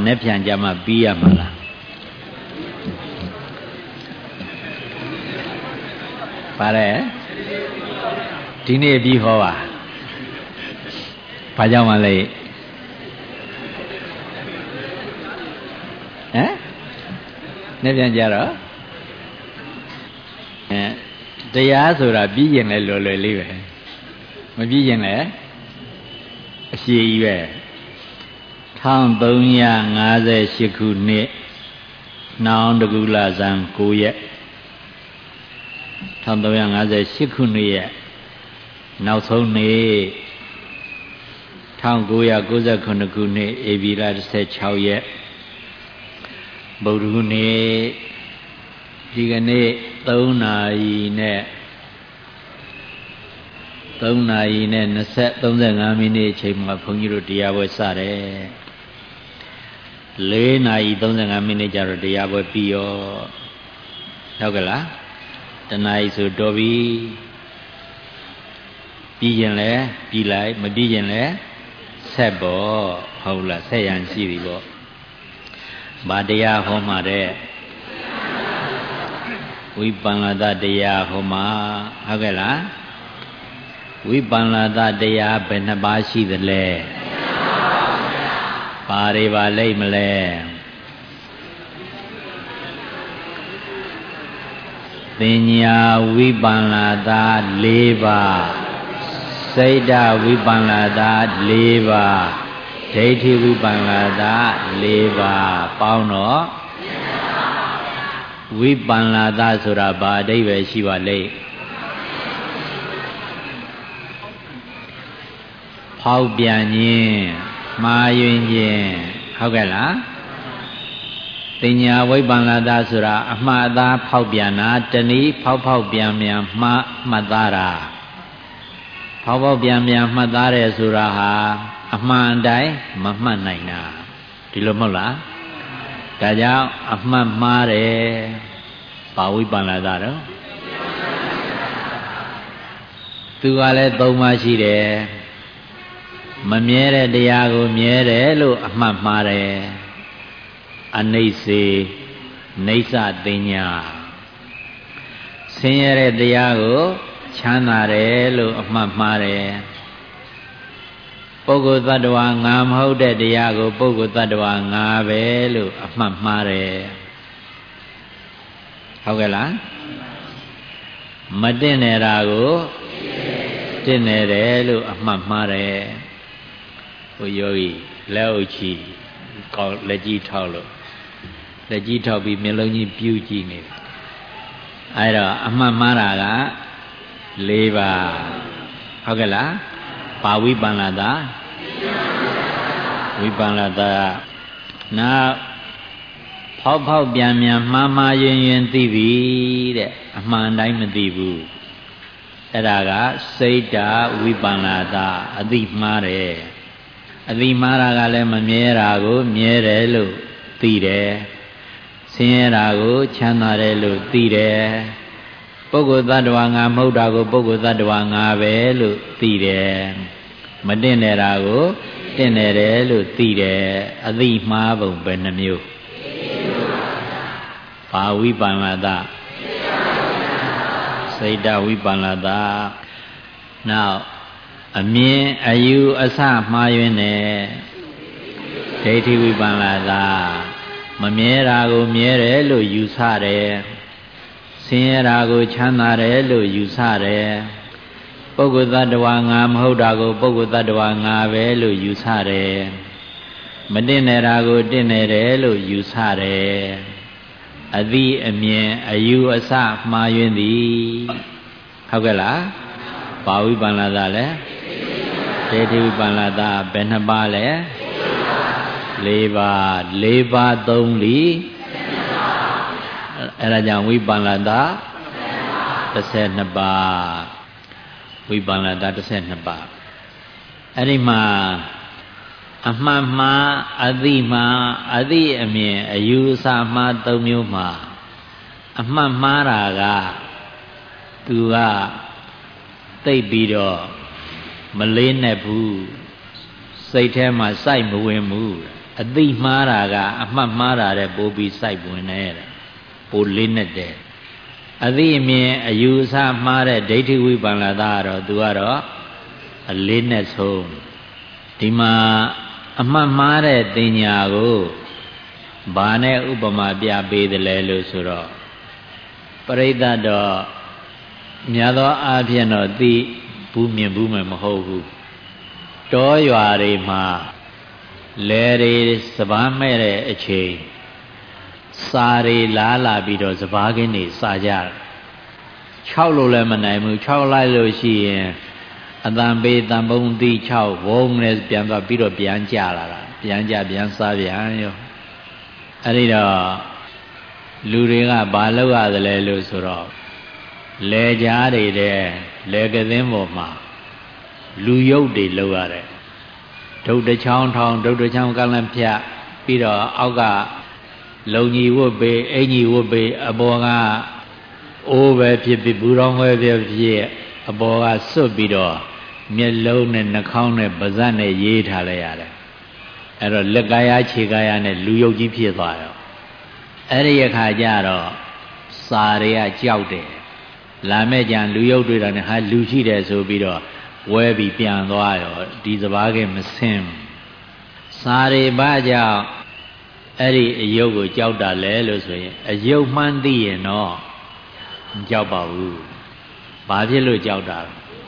နဲ့ပြန်ကြမှာပြီးရမှာလားပါတယ်ဒီနေ့ပြီးဟောပါဘာကြောင့်မလဲနဲ့ပြန်ကြတော့တရားဆိုတာပြီးရင်လည်းလွယ်လွယ်လေးပဲမပြီးရင်လည်းအရှိကြီးပဲ1358ခုနှစ်နှောင်းတကူလဇန်9ရက်1358ခုနှစ်ရဲ့နောက်ဆုံးနေ့1998ခုနှစ်ဧပြီလ16ရက်ဗုဒ္ဓဟူးနေ့ဒီကနေ့3နာရီနဲ့35မိနစ်အချိန်မှာဘုန်းကြီးတို့တရားပွဲစတယ်4နာရီ35မိနစ်ကျတော့တရားပွဲပြီးရောဟုတ်ကလားတနာရီဆိုတော်ပြီပြီးရင်လည်းပြီးလိုက်မပြီးရင်လည်းဆက်ပေါ့ဟုတ်လားဆက်ရန်ရှိပြီပေါ့ဘာတရားဟောမှာတဲ့ဝိပန္နတတရားဟောမှာဟုတ်ကဲ့လားဝိပန္နတတရားဘယ်နှပါးရှိသလဲပါတွေပါလိမ့်မလဲပညာဝိပန္နတ4ပါးစိတ်ဓာဝိပန္နတ4ပါးဒိဋ္ဌိဝိပန္နတ4ပါးပေါင်းတော့ဝိပန္နတဆိုတာဘာအဓိပ္ပာယ်ရှိပါလိမ့်ဖောက်ပြန်ခြင်းမှားယွင်းခြင်းဟုတ်ကဲ့လားပညာဝိပန္နတဆိုတာအမှားအသားဖောက်ပြန်တာတနည်းဖောက်ပြန်မှားမှတ်သားတာဖောက်ပြန်မှတ်သားတယ်ဆိုတာဟာအမှန်တိုင်းမမှတ်နိုင်တာဒီလိုမဟုတ်လားဒါကြောင့်အမှတ်မှားတယ်ဘာဝိပန္နတတော့သူကလည်း3ပါးရှိတယ်မမြဲတဲ့တရားကိုမြဲတယ်လို့အမှတ်မှားတယ်အနိစ္စနေသတင်ညာဆင်းရဲတဲ့တရားကိုချမ်းသာတယ်လို့အမှတ်မှားတယ်ပုဂ္ဂိုလ်သတ္တဝါငါမဟုတ်တဲ့တရားကိုပုဂ္ဂိုလ်သတ္တဝါငါပဲလို့အမှတ်မှားတယ်ဟုတ်ကဲ့လားမတင့်နေတာကိုတင့်နေတယ်လို့အမှတ်မှားတယ်ဟိုယောဂီလက်အုပ်ချီကောက်လက်ကြီးထောက်လို့လက်ကြီးထောက်ပြီးမျက်လုံးကြီးပြူးကြည့်နေတယ်အဲ့တော့အမှတ်မှားတာက4ပါးဟုတ်ကဲ့လားပါဝိပန္နတဝိပန္နတနောက်ဖောက်ပြန်မှားယွင်းသိပြီတဲ့အမှန်တိုင်းမသိဘူးအဲ့ဒါကစိတ်ဓာဝိပန္နတအသိမှားတယ်အသိမှားတာကလည်းမမြဲတာကိုမြဲတယ်လို့သိတယ်ဆင်းရဲတာကိုချမ်းသာတယ်လို့သိတယ်ပုဂ္ဂိုလ်သတ္တဝါငါမဟုတ်တာကိုပုဂ္ဂိုလ်သတ္တဝါငါပဲလို့သိတယ်မတင့်နေတာကိုတင့်နေတယ်လို့သိတယ်အသိမှားပုံပဲနှမျိုးဘာဝိပန္နတစိတ်ဓာဝိပန္နတနောက်အမြင်အယူအဆမှားယွင်းတယ်ဒိဋ္ဌိဝိပန္နတမမြဲတာကိုမြဲတယ်လို့ယူဆတယ်ဆင်းရဲတာကိုချမ်းသာတယ်လို့ယူဆတယ်ပုဂ္ဂိုလ်သတ္တဝါငါမဟုတ်တာကိုပုဂ္ဂိုလ်သတ္တဝါငါပဲလို့ယူဆတယ်မတင့်နေတာကိုတင့်နေတယ်လို့ယူဆတယ်အသိအမြင်အယူအဆမှားယွင်းသည်ဟုတ်ကဲ့လားဘာဝိပန္နတလဲဒိဋ္ဌိဝိပန္နတဘယ်နှပါးလဲ4ပါး4ပါး3လီအဲ့ဒါကြောင့်ဝိပန္နတ12ပါးဝိပန္နတ12ပါးအဲ့ဒီမှာအမှန်မှားအသိမှားအသိအမြင်အယူအဆမှား3မျိုးမှာအမှန်မှားတာကသူကသိပြီးတော့မလေးနဲ့ဘူးစိတ်ထဲမှာစိုက်မဝင်ဘူးအသိမှားတာကအမှတ်မှားတာတဲ့ပိုးပြီးစိုက်ဝင်နေတဲ့ပိုးလေးနဲ့တဲ့အသိအမြင်အယူအဆမှားတဲ့ဒိဋ္ဌိဝိပန္နတာကတော့သူကတော့အလေးနဲ့ဆုံးဒီမှာအမှတ်မှားတဲ့တင်ညာကိုဘာနဲ့ဥပမာပြပေးတယ်လဲလို့ဆိုတော့ပရိသတ်တော့များသောအားဖြင့်တော့သိဘူးမြင်ဘူးမှမဟုတ်ဘူးတောရွာတွေမှာလယ်တွေစပားမဲ့တဲ့အချိန်စာတွေလားလာပြီးတော့စပားကင်းတွေစာကြတယ်6လို့လည်းမနိုင်ဘူး6လိုက်လို့ရှိရင်အတန်ပေးတန်ပုံသီး6ဝုံနဲ့ပြန်သွားပြီးတော့ပြန်ကြလာတာပြန်ကြပြန်စားပြန်ရောအဲ့ဒီတော့လူတွေကဘာလုပ်ရသလဲလို့ဆိုတော့လယ်ကြားတွေတဲ့လယ်ကသင်းပေါ်မှာလူရုပ်တွေလုပ်ရတယ်ဒုတ်တချောင်းထောင်ဒုတ်တချောင်းကလန့်ဖြတ်ပြီးတော့အောက်ကလုံကြီးဝတ်ပေးအင်ကြီးဝတ်ပေးအပေါ်ကအိုးပဲဖြစ်ဖြစ်ဘူးတော်ဝဲဖြစ်ဖြစ်အပေါ်ကစွတ်ပြီးတော့မျက်လုံးနဲ့နှာခေါင်းနဲ့ပါးစပ်နဲ့ရေးထားလိုက်ရတယ်အဲ့တော့လက်ကာယခြေကာယနဲ့လူရုပ်ကြီးဖြစ်သွားရောအဲ့ဒီအခါကျတော့စာတွေကကြောက်တယ်လာမဲ့ကြံလူရုပ်တွေ့တာနဲ့ဟာလူရှိတယ်ဆိုပြီးတော့ဝဲပြီးပြန်သွားရောဒီစပားကမစင်းစာတွေဘာကြောင့်အဲ့ဒီအယုတ်ကိုကြောက်တာလဲလို့ဆိုရင်အယုတ်မှန်းသိရင်တော့မကြောက်ပါဘူးဘာဖြစ်လို့ကြောက်တာ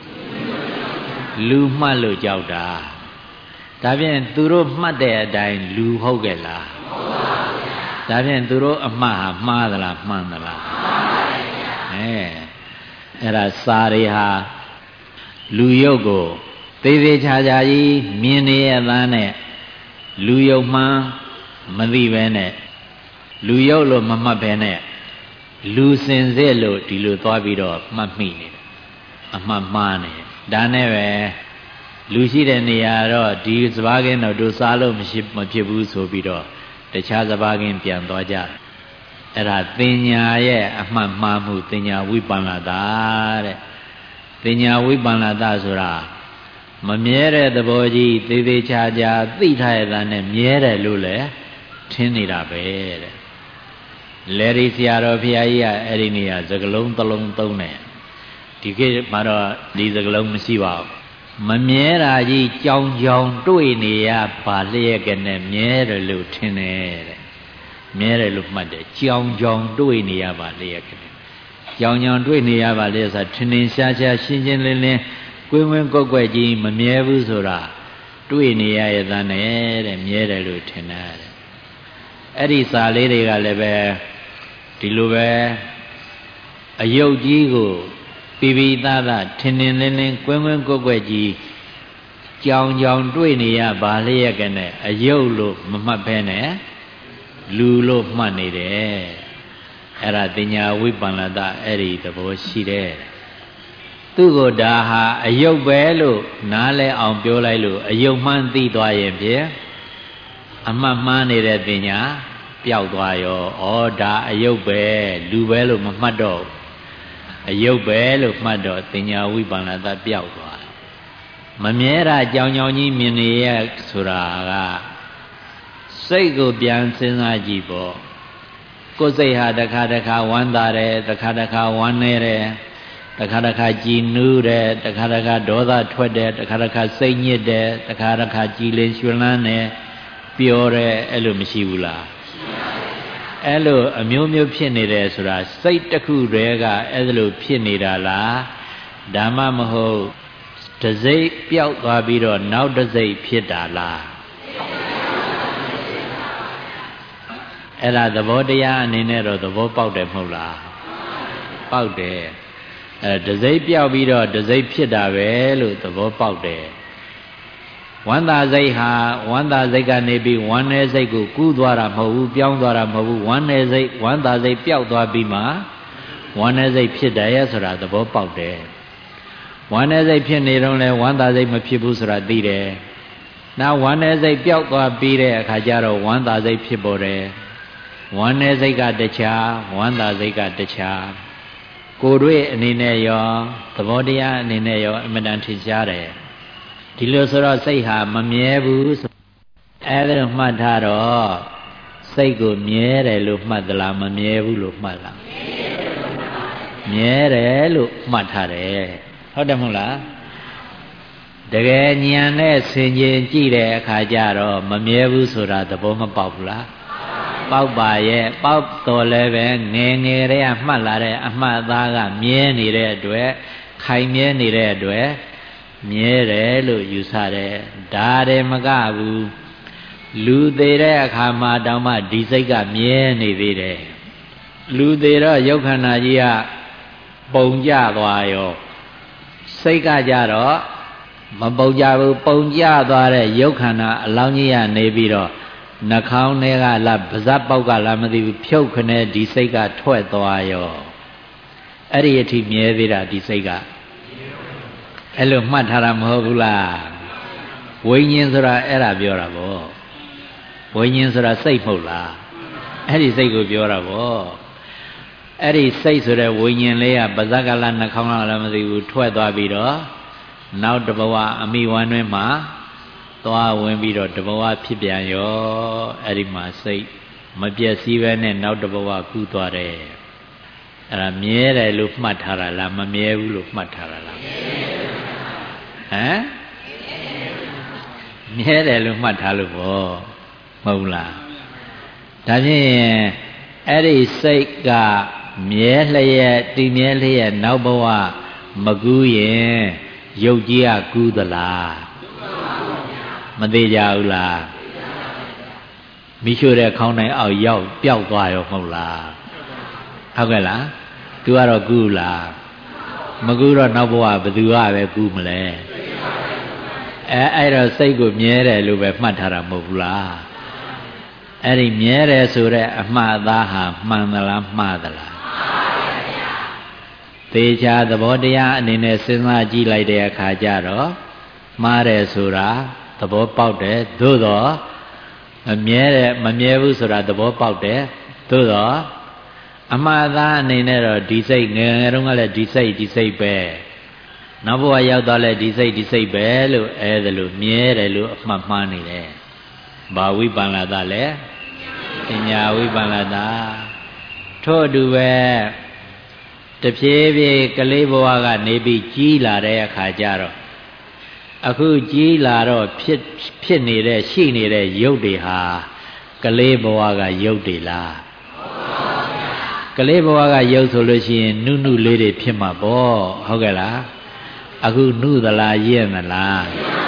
လူမှတ်လို့ကြောက်တာဒါဖြင့်သူတို့မှတ်တဲ့အတိုင်းလူဟုတ်ကဲ့လားဟုတ်ပါဘူးဒါဖြင့်သူတို့အမှားဟာမှားသလားမှန်သလားမှန်ပါဗျာအဲ့ဒါစာတွေဟာလူရုပ်ကိုသေးသေးချာချာကြီးမြင်နေရသားနဲ့လူရုပ်မှန်းမသိပဲနဲ့လူရုပ်လို့မမှတ်ပဲနဲ့လူစင်စစ်လို့ဒီလိုသွားပြီးတော့မှတ်မိနေတယ်အမှတ်မှားနေဒါနဲ့ပဲလူရှိတဲ့နေရာတော့ဒီစပားကင်းတော့သူစားလို့မဖြစ်ဘူးဆိုပြီးတော့တခြားစပားကင်းပြန်သွားကြအဲ့ဒါတင်ညာရဲ့အမှတ်မှားမှုတင်ညာဝိပန္နတာတဲ့တင်ညာဝိပန္နတာဆိုတာမမြဲတဲ့သဘောကြီးသေးသေးချာချာသိထားရတာနဲ့မြဲတယ်လို့လည်းထင်နေတာပဲတဲ့လေရီဆရာတော်ဘုရားကြီးကအဲ့ဒီနေရာစကလုံးတစ်လုံးသုံးတယ်ဒီခေတ်မှာတော့ဒီစကလုံးမရှိပါဘူးမမြဲတာကြီးကြောင်ကြောင်တွေ့နေရပါလျက်ကနဲ့မြဲတယ်လို့ထင်တယ်တဲ့မြဲတယ်လို့မှတ်တယ်ကြောင်ကြောင်တွေ့နေရပါလျက်ကနဲ့ကြောင်ကြောင်တွေ့နေရပါလျက်ဆိုထင်ထင်ရှားရှားရှင်းရှင်းလင်းလင်းကွင်းကွင်းကွက်ကွက်ကြီးမမြဲဘူးဆိုတာတွေ့နေရရဲ့သားနဲ့တဲ့မြဲတယ်လို့ထင်တယ်တဲ့အဲ့ဒီစာလေးတွေကလည်းပဲဒီလိုပဲအယုတ်ကြီးကိုပိပိသားသားထင်ထင်လင်းလင်းကွင်းကွင်းကွက်ကွက်ကြီးကြောင်ကြောင်တွေ့နေရပါလျက်ကနဲ့အယုတ်လို့မမှတ်ဘဲနဲ့လူလို့မှတ်နေတယ်အဲ့ဒါတင်ညာဝိပန္နတာအဲ့ဒီသဘောရှိတယ်သူ့ကိုဒါဟာအယုတ်ပဲလို့နားလဲအောင်ပြောလိုက်လို့အယုတ်မှန်းသိသွားရင်ဖြင့်အမှတ်မှားနေတဲ့တင်ညာပျောက်သွားရောဩဒါအယုတ်ပဲလူပဲလို့မမှတ်တော့အယုတ်ပဲလို့မှတ်တော့တင်ညာဝိပန္နတာပျောက်သွားမမြဲတာကြောင်ကြောင်ကြီးမြင်နေရဆိုတာကစိတ်ကိုပြန်စဉ်းစားကြည့်ပေါ့ကိုယ်စိတ်ဟာတစ်ခါတစ်ခါဝမ်းသာတယ်တစ်ခါတစ်ခါဝမ်းနည်းတယ်တစ်ခါတစ်ခါကြည်နူးတယ်တစ်ခါတစ်ခါဒေါသထွက်တယ်တစ်ခါတစ်ခါစိတ်ညစ်တယ်တစ်ခါတစ်ခါကြည်လင်ရွှင်လန်းတယ်ပျော်တယ်အဲ့လိုမရှိဘူးလားအဲ့လိုအမျိုးမျိုးဖြစ်နေတယ်ဆိုတာစိတ်တစ်ခုတည်းကအဲ့လိုဖြစ်နေတာလားဓမ္မမဟုတ်တစိတ်ပျောက်သွားပြီးတော့နောက်တစိတ်ဖြစ်တာလားအဲ့ဒါသဘောတရားအနေနဲ့တော့သဘောပေါက်တယ်မဟုတ်လားပေါက်တယ်တစိတ်ပျောက်ပြီးတော့တစိတ်ဖြစ်တာပဲလို့သဘောပေါက်တယ်ဝမ်းသာစိတ်ဟာဝမ်းသာစိတ်ကနေပြီးဝမ်းနည်းစိတ်ကိုကူးသွားတာမဟုတ်ဘူးပြောင်းသွားတာမဟုတ်ဘူးဝမ်းနည်းစိတ်ဝမ်းသာစိတ်ပျောက်သွားပြီးမှဝမ်းနည်းစိတ်ဖြစ်တယ်ဆိုတာသဘောပေါက်တယ်ဝမ်းနည်းစိတ်ဖြစ်နေတော့လဲဝမ်းသာစိတ်မဖြစ်ဘူးဆိုတာသိတယ်နောက်ဝမ်းနည်းစိတ်ပျောက်သွားပြီးတဲ့အခါကျတော့ဝမ်းသာစိတ်ဖြစ်ပေါ်တယ်ဝမ်းနည်းစိတ်ကတခြားဝမ်းသာစိတ်ကတခြားကိုယ်တွေ့အနေနဲ့ရောသဘောတရားအနေနဲ့ရောအမှန်တန်ထင်ရှားတယ်ဒီလိုဆိုတော့စိတ်ဟာမမြဲဘူးအဲ့ဒါမှတ်ထားတော့စိတ်ကိုမြဲတယ်လို့မှတ်သလားမမြဲဘူးလို့မှတ်လားမြဲတယ်လို့မှတ်ထားတယ်ဟုတ်တယ်မဟုတ်လားတကယ်ဉာဏ်နဲ့ဆင်ခြင်ကြည့်တဲ့အခါကျတော့မမြဲဘူးဆိုတာသဘောမပေါက်ဘူးလားပေါက်ပါရဲ့ပေါက်တော်လည်းပဲငယ်ငယ်တည်းကမှတ်လာတဲ့အမှတ်အသားကမြဲနေတဲ့အတွက်ခိုင်မြဲနေတဲ့အတွက်မြဲတယ်လို့ယူဆတယ်ဒါတည်းမကဘူးလူသေးတဲ့အခါမှာတောင်မှဒီစိတ်ကမြဲနေသေးတယ်လူသေးတော့ယုတ်ခန္ဓာကြီးကပုံကျသွားရောစိတ်ကကြတော့မပုံကြဘူးပုံကျသွားတဲ့ယုတ်ခန္ဓာအလောင်းကြီးကနေပြီးတော့နှာခေါင်းထဲကလားပါးစပ်ပေါက်ကလားမသိဘူးဖြုတ်ခနဲ့ဒီစိတ်ကထွက်သွားရောအဲ့ဒီအထိမြဲသေးတာဒီစိတ်ကအဲ့လိုမှတ်ထားတာမဟုတ်ဘူးလားဝိညာဉ်ဆိုတာအဲ့ဒါပြောတာဗောဝိညာဉ်ဆိုတာစိတ်မဟုတ်လားအဲ့ဒီစိတ်ကိုပြောတာဗောအဲ့ဒီစိတ်ဆိုတဲ့ဝိညာဉ်လေးကပါးစပ်ကလားနှာခေါင်းလားမသိဘူးထွက်သွားပြီးတော့နောက်တဘဝအမိဝမ်းတွင်မှာသွားဝင်ပြီးတော့တဘဝဖြစ်ပြန်ရောအဲ့ဒီမှာစိတ်မပြည့်စည်ပဲနဲ့နောက်တဘဝကူးသွားတယ်အဲ့ဒါမြဲတယ်လို့မှတ်ထားတာလားမမြဲဘူးလို့မှတ်ထားတာလားဟမ်မြဲတယ်လို့မှတ်ထားလို့ဘောမဟုတ်လားဒါဖြင့်အဲ့ဒီစိတ်ကမြဲလျက်တည်မြဲလျက်နောက်ဘဝမကူးရင်ရုပ်ကြီးကကူးသလားမသေးကြဘူးလားမိရှို့တဲ့ခေါင်းတိုင်းအောက်ရောက်ပျောက်သွားရောမဟုတ်လားဟုတ်ကဲ့လားသူကတော့ကူးလားမကူးတော့နောက်ဘဝဘယ်သူကပဲကူးမလဲအဲ့တော့စိတ်ကိုမြဲတယ်လို့ပဲမှတ်ထားတာမဟုတ်ဘူးလားအဲ့ဒီမြဲတယ်ဆိုတဲ့အမှားသားဟာမှန်သလားမှားသလားသေချာသဘောတရားအနေနဲ့စဉ်းစားကြည့်လိုက်တဲ့အခါကျတော့မှားတယ်ဆိုတာသဘောပေါက်တယ်သို့တော့မမြဲဘူးဆိုတာသဘောပေါက်တယ်သို့တော့အမှားသားအနေနဲ့တော့ဒီစိတ်ငယ်ငယ်တုန်းကလည်းဒီစိတ်ပဲနောက်ဘဝရောက်သွားလဲဒီစိတ်ပဲလို့အဲ့ဒါလို့မြဲတယ်လို့အမှတ်မှားနေတယ်ဘာဝိပန္နတာလဲပညာဝိပန္နတာထို့အတူပဲတဖြည်းဖြည်းကလေးဘဝကနေပြီးကြီးလာတဲ့အခါကျတော့အခုကြီးလာတော့ဖြစ်နေတဲ့ရှိနေတဲ့ရုပ်တွေဟာကလေးဘဝကရုပ်တွေလားကလေးဘဝကရုပ်ဆိုလို့ရှိရင်နုနုလေးတွေဖြစ်မှာပေါ့ဟုတ်ကဲ့လားအခုနုသလားရင့်သလား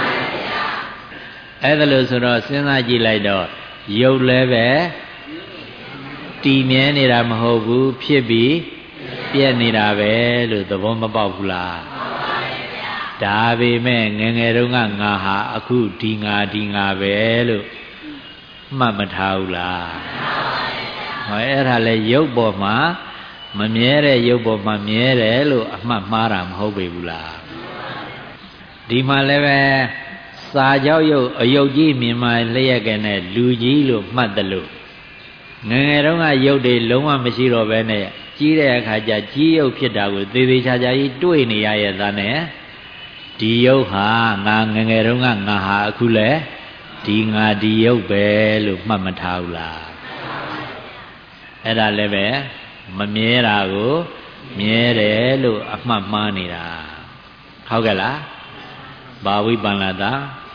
အဲ့ဒါလို့ဆိုတော့စဉ်းစားကြည့်လိုက်တော့ရုပ်လည်းပဲတည်မြဲနေတာမဟုတ်ဘူးဖြစ်ပြီးပြည့်နေတာပဲလို့သဘောမပေါက်ဘူးလားဒါပေမဲ့ငယ်ငယ်တုန်းကငါဟာအခုဒီငါပဲလို့မှတ်မထားဘူးလားဟောအဲ့ဒါလဲရုပ်ပေါ်မှာမမြဲတဲ့ရုပ်ပေါ်မှာမြဲတယ်လို့အမှတ်မှားတာမဟုတ်ပေဘူးလားဒီမှာလည်းပဲစာကြောက်ရုပ်အယုတ်ကြီးမြင်မှလျက်ကနဲ့လူကြီးလို့မှတ်တယ်လို့ငယ်ငယ်တုန်းကရုပ်တွေလုံးဝမရှိတော့ဘဲနဲ့ကြီးတဲ့အခါကျကြီးရုပ်ဖြစ်တာကိုသေသေးချာချာကြီးတွေ့နေရရဲ့သားနဲ့ဒီရုပ်ဟာငါငယ်ငယ်တုန်းကငါဟာအခုလဲဒီငါဒီရုပ်ပဲလို့မှတ်မထားဘူးလားအဲ့ဒါလည်းပဲမမြဲတာကိုမြဲတယ်လို့အမှတ်မှားနေတာဟုတ်ကဲ့လားဘာဝိပန္နတာ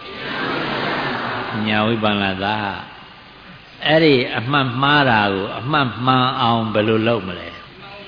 ညာဝိပန္နတာအဲ့ဒီအမှတ်မှားတာကိုအမှတ်မှန်အောင်ဘယ်လိုလုပ်မလဲ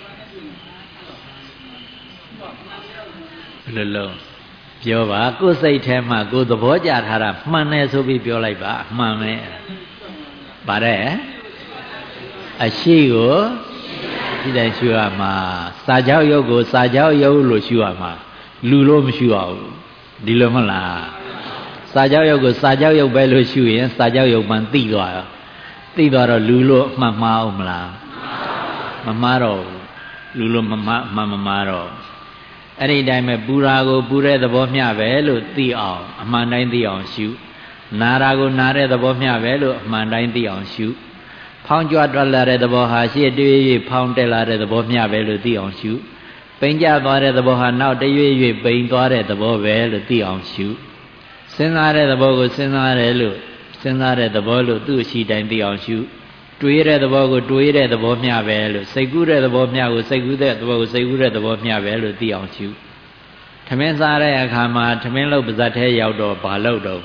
ဘယ်လိုလုပ်ပြောပါကိုယ်စိတ်ထဲမှာကိုယ်သဘောကျထားတာမှန်တယ်ဆိုပြီးပြောလိုက်ပါမှန်မယ်ဗါတဲ့အရှိကိုဒီတိုင်းရှုရမှာစာကြောက်ရုပ်ကိုစာကြောက်ရုပ်လို့ရှုရမှာလူလို့မရှုရဘူးဒီလိုမဟုတ်လားစာကြောက်ရုပ်ကိုစာကြောက်ရုပ်ပဲလို့ရှုရင်စာကြောက်ရုပ်မှန်သိသွားရောသိသွားတော့လူလို့အမှတ်မှားအောင်မလားမမှားတော့လူလို့မမှားတော့အဲ့ဒီတိုင်းပဲပူရာကိုပူတဲ့သဘောမျှပဲလို့သိအောင်အမှန်တိုင်းသိအောင်ရှုနာရာကိုနာတဲ့သဘောမျှပဲလို့အမှန်တိုင်းသိအောင်ရှုဖောင်းကြွတွက်လာတဲ့သဘောဟာရှေ့တရွေ့ရွေ့ဖောင်းတက်လာတဲ့သဘောမျှပဲလို့သိအောင်ရှုပိန်ကျသွားတဲ့သဘောဟာနောက်တရွေ့ရွေ့ပိန်သွားတဲ့သဘောပဲလို့သိအောင်ရှုစဉ်းစားတဲ့သဘောကိုစဉ်းစားတယ်လို့စဉ်းစားတဲ့သဘောလို့သူ့အရှိတိုင်းသိအောင်ရှုတွေးတဲ့သဘောကိုတွေးတဲ့သဘောမျှပဲလို့စိတ်ကူးတဲ့သဘောမျှကိုစိတ်ကူးတဲ့သဘောကိုစိတ်ကူးတဲ့သဘောမျှပဲလို့သိအောင်ရှုထမင်းစားတဲ့အခါမှာထမင်းလုပ်ပါဇက်ထဲရောက်တော့ဘာလုပ်တော့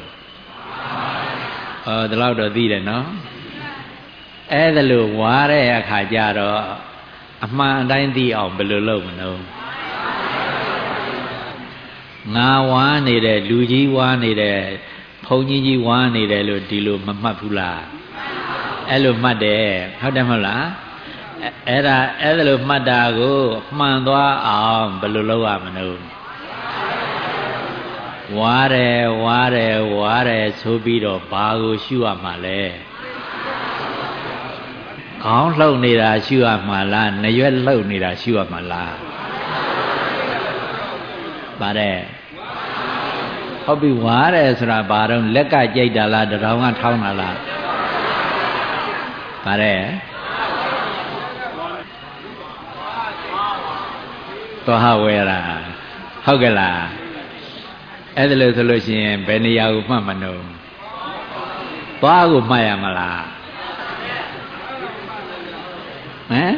ဒီလောက်တော့သိတယ်နော်အဲ့ဒါလို့ဝါတဲ့အခါကျတော့အမှန်တိုင်းသိအောင်ဘယ်လိုလုပ်မလို့ငါဝါနေတဲ့လူကြီးဝါနေတဲ့ဘုန်းကြီးဝါနေတယ်လို့ဒီလိုမမှတ်ဘူးလားအဲ့လိုမှတ်တယ်ဟုတ်တယ်မဟုတ်လားအဲ့ဒါလိုမှတ်တာကိုမှန်သွားအောင်ဘယ်လိုလုပ်ရမလို့ဝါတယ်ဆိုပြီးတော့ဘာကိုရှုရမှာလဲခေါင်းလှုပ်နေတာရှုရမှာလားနရွက်လှုပ်နေတာရှုရမှာလားပါတယ်ဟုတ်ပြီဝါတယ်ဆိုတာဘာတော့လက်ကကြိတ်တာလားတရောင်ကထောင်းတာလားပါတယ်သွားဝဲတာဟုတ်ကဲ့လားအဲ့ဒါလို့ဆိုလို့ရှိရင်ဘယ်နေရာကိုမှတ်မနှုံသွားကိုမှတ်ရမလားဟမ်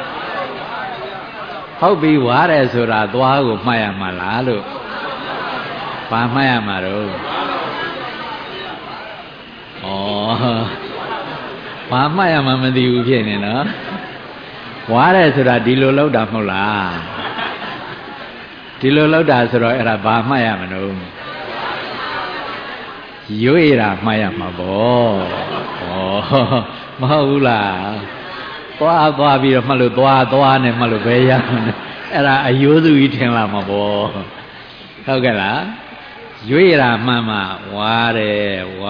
ဟုတ်ပြီဝါတယ်ဆိုတာသွားကိုမှတ်ရမှာလားလို့ဘာမှတ်ရမှာတော့ဩဘာမှတ်ရမှာမသိဘူးဖြစ်နေနော်ဝါတယ်ဆိုတာဒီလိုလောက်တာမဟုတ်လားဒီလိုလောက်တာဆိုတော့အဲ့ဒါဘာမှတ်ရမလို့ရွေ့တာမှတ်ရမှာပေါ့မဟုတ်ဘူးလားသွားပြီးတော့မှတ်လို့သွားနဲ့မှတ်လို့ဘယ်ရမလဲအဲ့ဒါအယိုးစုကြီးထင်လာမှာပေါ့ဟုတ်ကဲ့လားရွေ့တာမှန်မှဝါတယ်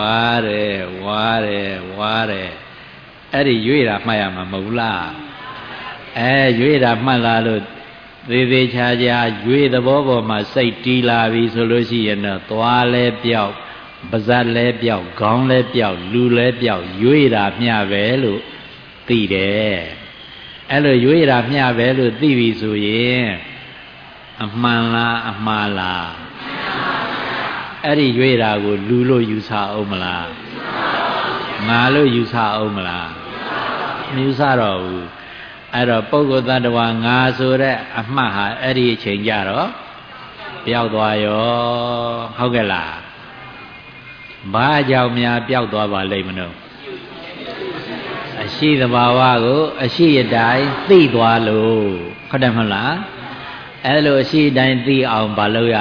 အဲ့ဒီရွေ့တာမှတ်ရမှာမဟုတ်လားရွေ့တာမှတ်လာလို့သေးသေးချာချာရွေ့သဘောပေါ်မှာစိတ်တီးလာပြီဆိုလို့ရှိရင်တော့သွားလဲပြောက်ပါးစပ်လဲပြောက်ခေါင်းလဲပြောက်လူလဲပြောက်ရွေ့တာမျှပဲလို့သိတယ်အဲ့လိုရွေ့တာမျှပဲလို့သိပြီဆိုရင်အမှန်လားအမှားလားအဲ့ဒီရွေ့တာကိုလူလို့ယူဆအောင်မလားငါလို့ယူဆအောင်မလားမယူဆတော့ဘူးအဲ့တော့ပုဂ္ဂိုလ်သတ္တဝါငါဆိုတဲ့အမှတ်ဟာအဲ့ဒီအချိန်ကြတော့ပျောက်သွားရောဟုတ်ကဲ့လားဘာကြောင့်များပျောက်သွားပါလိမ့်မလို့အရှိသဘာဝကိုအရှိအတိုင်းသိသွားလို့ဟုတ်တယ်မဟုတ်လားအဲ့လိုအရှိအတိုင်းသိအောင်မလုပ်ရ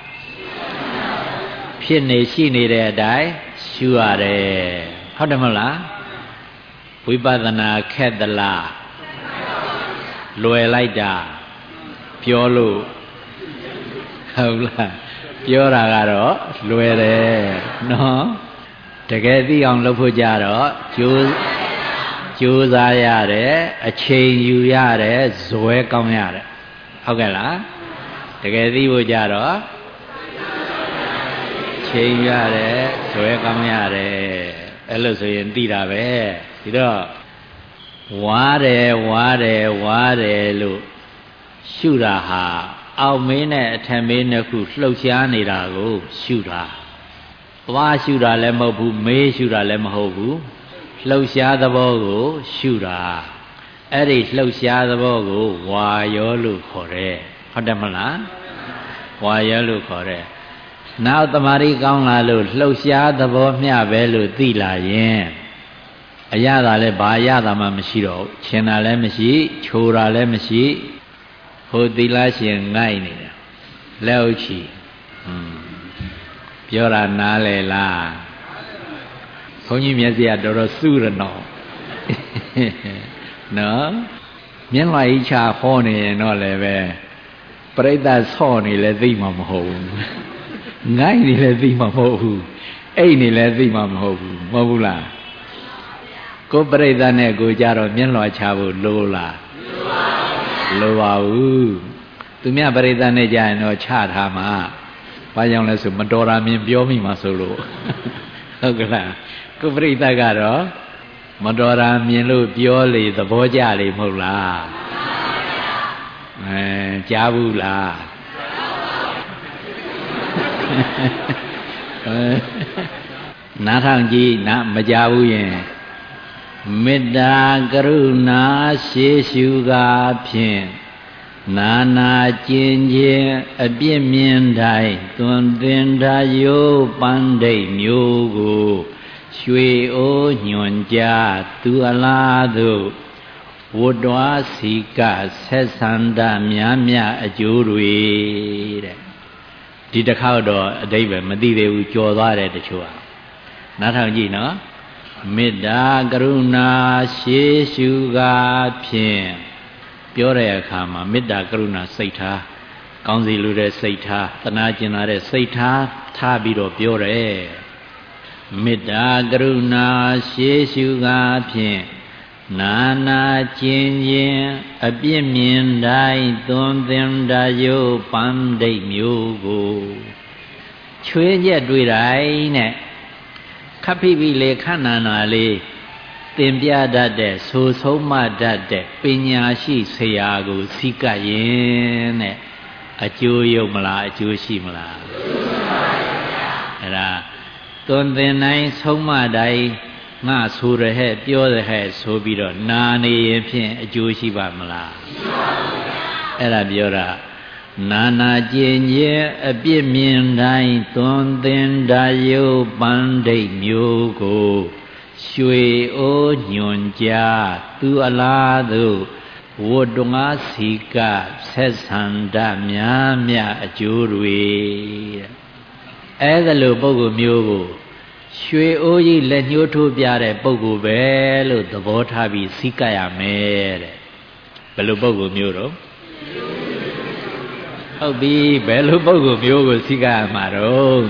ဖြစ်နေရှိနေတဲ့အတိုင်းရှုရတယ်ဟုတ်တယ်မဟုတ်လားဝိပဿနာခက်သလားလွယ်လိုက်တာပြောလို့ဟုတ်လားပြောတာကတော့လွယ်တယ်နော်တကယ်သိအောင်လုပ်ဖို့ကြတော့ကြိုးစားရတယ်အချိန်ယူရတယ်ဇွဲကောင်းရတယ်ဟုတ်ကဲ့လားတကယ်သိဖို့ကြတော့ချိန်ရတယ်ဇွဲကောင်းရတယ်အဲ့လိုဆိုရင်သိတာပဲဒီတော့ဝါတယ်လို့ရှုတာဟာအောက်မင်းနဲ့အထက်မင်းနှစ်ခုလှုပ်ရှားနေတာကိုရှုတာသွားရှုတာလည်းမဟုတ်ဘူးမေးရှုတာလည်းမဟုတ်ဘူးလှုပ်ရှားသဘောကိုရှုတာအဲ့ဒီလှုပ်ရှားသဘောကိုဝါယောလို့ခေါ်တယ်ဟုတ်တယ်မလားဝါယောလို့ခေါ်တယ်နောက်တမာရီကောင်းလာလို့လှုပ်ရှားသဘောမျှပဲလို့သိလာရင်အရသာလည်းဘာအရသာမှမရှိတော့ဘူးရှင်တာလည်းမရှိချိုတာလည်းမရှိဟိုသီလရှင်ငိုက်နေတယ်လက်ဥချီပြောတာနားလေလားဘုန်းကြီးမျက်စိကတော်တော်စူးရနော်နော်မျက်လွှာကြီးချဟောနေရင်တော့လည်းပဲပြိဿဆော့နေလည်းသိမှာမဟုတ်ဘူးငိုက်နေလည်းသိမှာမဟုတ်ဘူးအိတ်နေလည်းသိမှာမဟုတ်ဘူးမဟုတ်ဘူးလားကိုပြိဿနဲ့ကိုကြတော့မျက်လွှာချဖို့လိုလားလိုပါဘူးသူမြပြိဿနဲ့ကြရင်တော့ချထားမှာဘာကြောင့်လဲဆိုမတော်တာမြင်ပြောမိမှာဆိုလို့ဟုတ်ကလားကိုပြိဿကတော့မတော်တာမြင်လို့ပြောလေသဘောကျလေမဟုတ်လားကြားဘူးလားနားထောင်ကြည့်နားမကြဘူးရင်မေတ္တာကရုဏာရှေးရှုကားဖြင့်နာနာကျင်ခြင်းအပြစ်မြင်တိုင်းသွန်သင်ထားယိုးပန်းဒိတ်မျိုးကိုရွှေအိုးညွန်ကြသူအလားသို့ဝတ္တဝါစီကဆက်ဆန္ဒများများအကျိုးတွေတဲ့ဒီတစ်ခေါက်တော့အတိတ်ပဲမသိသေးဘူးကြော်သွားတယ်တချို့ကနားထောင်ကြည့်နော်မေတ္တာကရုဏာရှေးရှုကားဖြင့်ပြောတဲ့အခါမှာမေတ္တာကရုဏာစိတ်ထားကောင်းစီလိုတဲ့စိတ်ထားသနာကျင်လာတဲ့စိတ်ထားပြီးတော့ပြောတယ်မေတ္တာကရုဏာရှေးရှုကားဖြင့်နာနာကျင်ခြင်းအပြစ်မြင်တိုင်းသွန်သင်တယုပန်းဒိတ်မျိုးကိုချွေးချက်တွေ့တိုင်းနဲ့ခပ်ဖိဖိလေးခန္ဓာနာလေးသင်ပြတတ်တဲ့ဆိုဆုံးမတတ်တဲ့ပညာရှိဆရာကိုစီကပ်ရင်တဲ့အကျိုးရုပ်မလားအကျိုးရှိမလားအဲ့ဒါသွန်သင်တိုင်းဆုံးမတိုင်းငါဆိုရဟဲ့ပြောရဟဲ့ဆိုပြီးတော့နာနေရင်ဖြင့်အကျိုးရှိပါမလားရှိပါဘူးဗျာအဲ့ဒါပြောတာနာနာကျင်ခြင်းအပြစ်မြင်တိုင်းသွန်သင်တယုပန်းဒိတ်မျိုးကိုရွှေအိုးညွန်ကြသူအလားသို့ဝတ္တငါစီကဆက်ဆန္ဒများများအကျိုးတွေအဲ့ဒါလိုပုဂ္ဂိုလ်မျိုးကိုရွှေအိုးကြီးလက်ညှိုးထိုးပြတဲ့ပုဂ္ဂိုလ်ပဲလို့သဘောထားပြီးစီကရမယ်တဲ့ဘယ်လိုပုဂ္ဂိုလ်မျိုးတော့ဟုတ်ပြီဘယ်လိုပုဂ္ဂိုလ်မျိုးကိုစီကရမှာတော့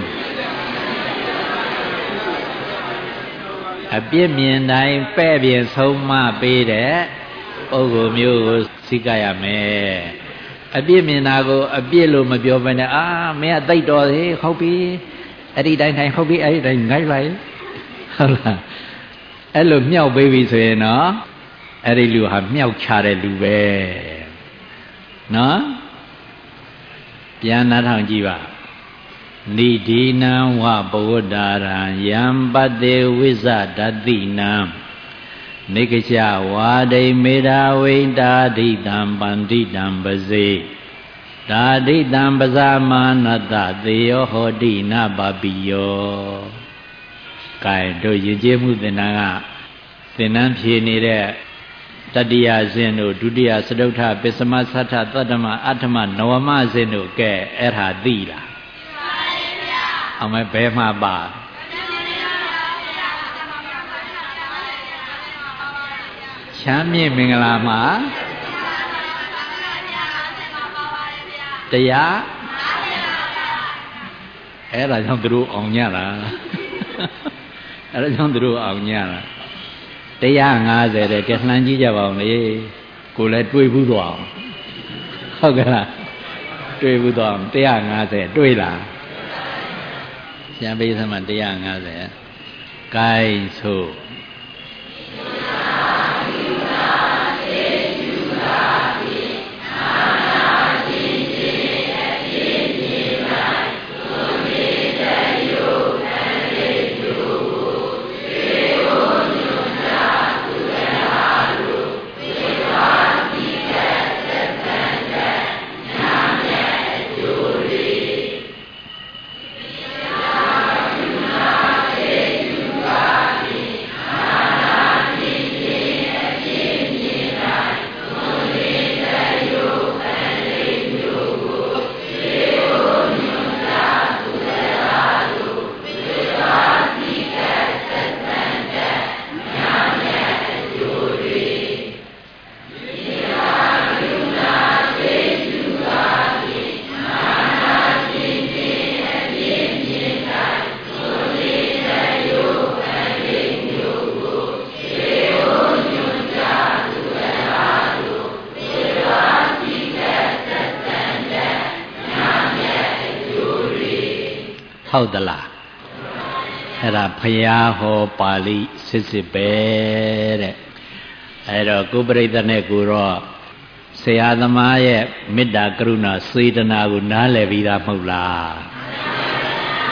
အပြစ်မြင်တိုင်းပဲ့ပြင်ဆုံးမပေးတဲ့ပုဂ္ဂိုလ်မျိုးကိုစီကရမယ်အပြစ်မြင်တာကိုအပြစ်လို့မပြောဘဲနဲ့မင်းကသိတော်သေးဟုတ်ပြီအဲ့ဒီတိုင်းဟုတ်ပြီအဲ့ဒီတိုင်းငိုက်လိုက်ဟုတ်လားအဲ့လိုမြောက်ပေးပြီဆိုရင်တော့အဲ့ဒီလူဟာမြောက်ချတဲ့လူပဲနော်ပြန်နားထောင်ကြည့်ပါနိဒိနံဝဘဝတ္တာရံယံပတ္တေဝိဇဒတိနံနိကချဝါဒိမေတာဝိတာဒိတံပန္တိတံပစေဒါဒိတံပဇာမာနတသေယောဟောတိနပပိယောကဲတို့ယဉ်ကျေးမှုသင်္นานကသင်္นานဖြေနေတဲ့တတိယဇင်တို့ဒုတိယစတုထပစ္စမသတ္ထသတ္တမအဋ္ဌမနဝမဇင်တို့ကဲအဲ့ဒါသိလားသိပါရဲ့ဗျာအမေဘယ်မှာပါချမ်းမြေမင်္ဂလာမှာတရားအဲ့ဒါကြောင့်သူတို့အောင်ညလားအဲ့ဒါကြောင့်သူတို့အောင်ညလား150တဲ့ကဲလှမ်းကြည့်ကြပါဦးလေကိုလည်းတွေးဘူးတော့အောင်ဟုတ်ကဲ့လားတွေးဘူးတော့အောင်150တွေးလားဆရာပေးသမ150ကိုင်းဆိုဟုတ်သလားအဲ့ဒါဘုရားဟောပါဠိစစ်စစ်ပဲတဲ့အဲ့တော့ကိုပြိဿနဲ့ကိုတော့ဆရာသမားရဲ့မေတ္တာကရုဏာစေတနာကိုနားလည်ပြီးသားမဟုတ်လား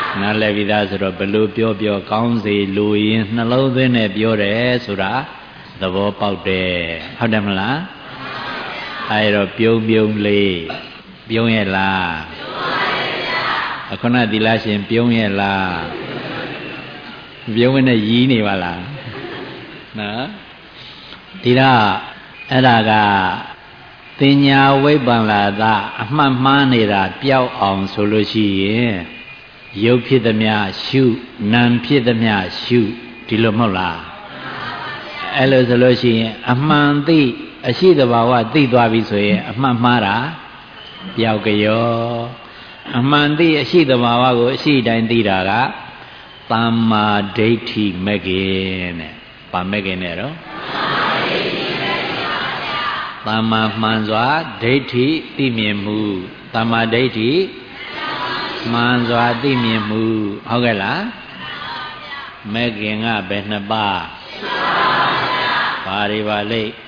နားလည်ပြီးသားဆိုတော့ဘလို့ပြောပြောကောင်းစေလိုရင်နှလုံးသွင်းနဲ့ပြောတယ်ဆိုတာသဘောပေါက်တယ်ဟုတ်တယ်မလားအဲဒါပြုံးပြုံးလေးပြုံးရဲ့လားအခုနသီလရှင်ပြုံးရဲ့လားပြုံးနဲ့ရီးနေပါလားနော်ဒီတော့အဲ့ဒါကတင်ညာဝိပ္ပန္လာသအမှတ်မှားနေတာပျောက်အောင်ဆိုလို့ရှိရင်ရုပ်ဖြစ်သမျှရှုနာမ်ဖြစ်သမျှရှုဒီလိုမဟုတ်လားအဲ့လိုဆိုလို့ရှိရင်အမှန်သိအရှိတဘာဝသိသွားပြီဆိုရင်အမှန်မှားတာပျောက်ကြောအမှန်သိအရှိတဘာဝကိုအရှိတိုင်းသိတာကသမ္မာဒိဋ္ဌိမဲ့ခင်တဲ့ဗာမဲ့ခင်နဲ့တော့သမ္မာမှန်စွာဒိဋ္ဌိသိမြင်မှုသမ္မာဒိဋ္ဌိမှန်စွာသိမြင်မှုဟုတ်ကဲ့လားမဲ့ခင်ကဘယ်နှစ်ပါးဘာတွေပါလိမ့်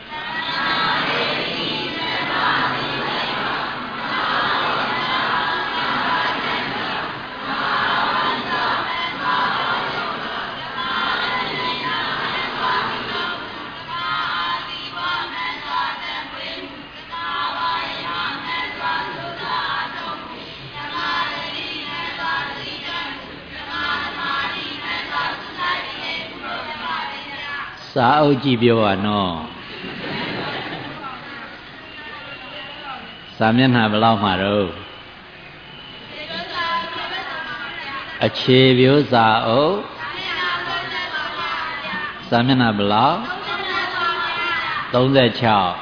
စာအုပ်ကြည့်ပြောပါနော်စာမျက်နှာဘယ်လောက်မှာတော့အခြေပြိုးစာအုပ်စာမျက်နှာဘယ်လောက်36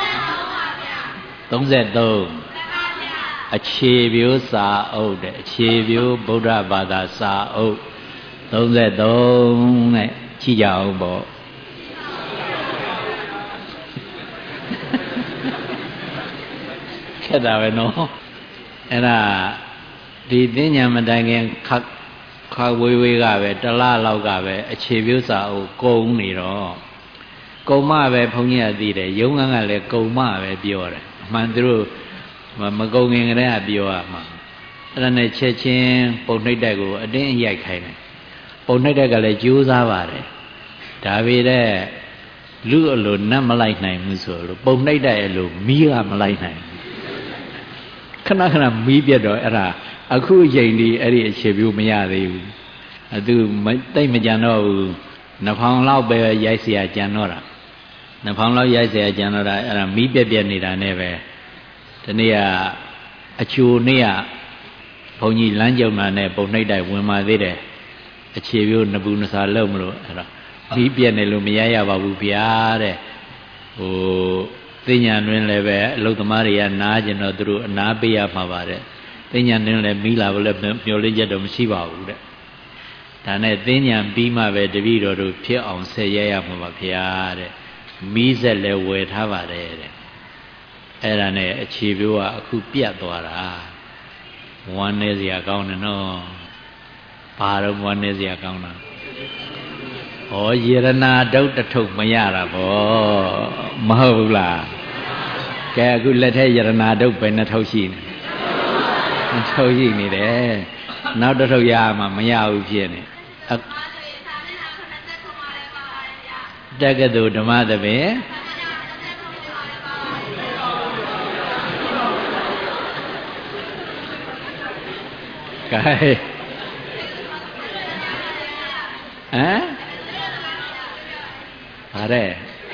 33အခြေပြိုးစာအုပ်တဲ့အခြေပြိုးဗုဒ္ဓဘာသာစာအုပ်33နဲ့ကြည့်ကြအောင်ပေါ့ခက်တာပဲနော်အဲ့ဒါဒီသိဉာဏ်မတိုင်ခင်ခါဝေးဝေးကပဲတလလောက်ကပဲအခြေပြုစာအုပ်ကုံနေတော့ကုံမပဲဘုန်းကြီးကသိတယ်ရုံးကလည်းကုံမပဲပြောတယ်အမှန်သူတို့မကုံငင်ကလေးကပြောရမှာအဲ့ဒါနဲ့ချက်ချင်းပုံနှိပ်တက်ကိုအတင်းရိုက်ခိုင်းတယ်ပုံနှိပ်တက်ကလည်းကြိုးစားပါတယ်ဒါပေမဲ့လူအလိုနတ်မလိုက်နိုင်ဘူးဆိုလို့ပုံနှိပ်တက်ရဲ့လို့မီးကမလိုက်နိုင်ခဏခဏမီးပြတ်တော့အဲ့ဒါအခုချိန်ဒီအဲ့ဒီအခြေပြုမရသေးဘူးသူတိတ်မကြံတော့ဘူးနှဖောင်လောက်ပဲရိုက်เสียကြံတော့တာနှဖောင်လောက်ရိုက်เสียကြံတော့တာအဲ့ဒါမီးပြက်နေတာနဲ့ပဲဒီနေ့ကအချိုနေ့ကဘုန်းကြီးလမ်းကြုံတာနဲ့ပုံနှိပ်တိုက်ဝင်มาသေးတယ်အခြေပြုနဘူးနစာလုံးမလို့အဲ့တော့မီးပြက်နေလို့မရပါဘူးဗျာတဲ့ဟိုသိညာတွင်လည်းပဲအလုသမားတွေကနားကျင်တော့သူတို့အနာပေးရမှာပါတဲ့သိညာတွင်လည်းမီးလာဘလည်းမျောလင်းချက်တော့မရှိပါဘူးတဲ့ဒါနဲ့သိညာပြီးမှပဲတပည့်တော်တို့ဖြစ်အောင်ဆက်ရရမှာပါဗျာတဲ့မီးဆက်လည်းဝယ်ထားပါတယ်တဲ့အဲ့ဒါနဲ့အခြေပြိုးကအခုပြတ်သွားတာဝမ်းနေစရာကောင်းတယ်နော်ဘာတော့ဝမ်းနေစရာကောင်းတာဩယေရနာဒုတ်တထုပ်မရတာဗောမဟုတ်ဘူးလားကဲအခုလက်ထက်ယေရနာဒုတ်ပဲနှစ်ထုပ်ရှိနေထုတ်ရှိနေတယ်နောက်တစ်ထုပ်ရမှမရဘူးဖြစ်နေတက္ကသိုလ်ဓမ္မသဘင်ကဲဟမ်ဗါတဲ့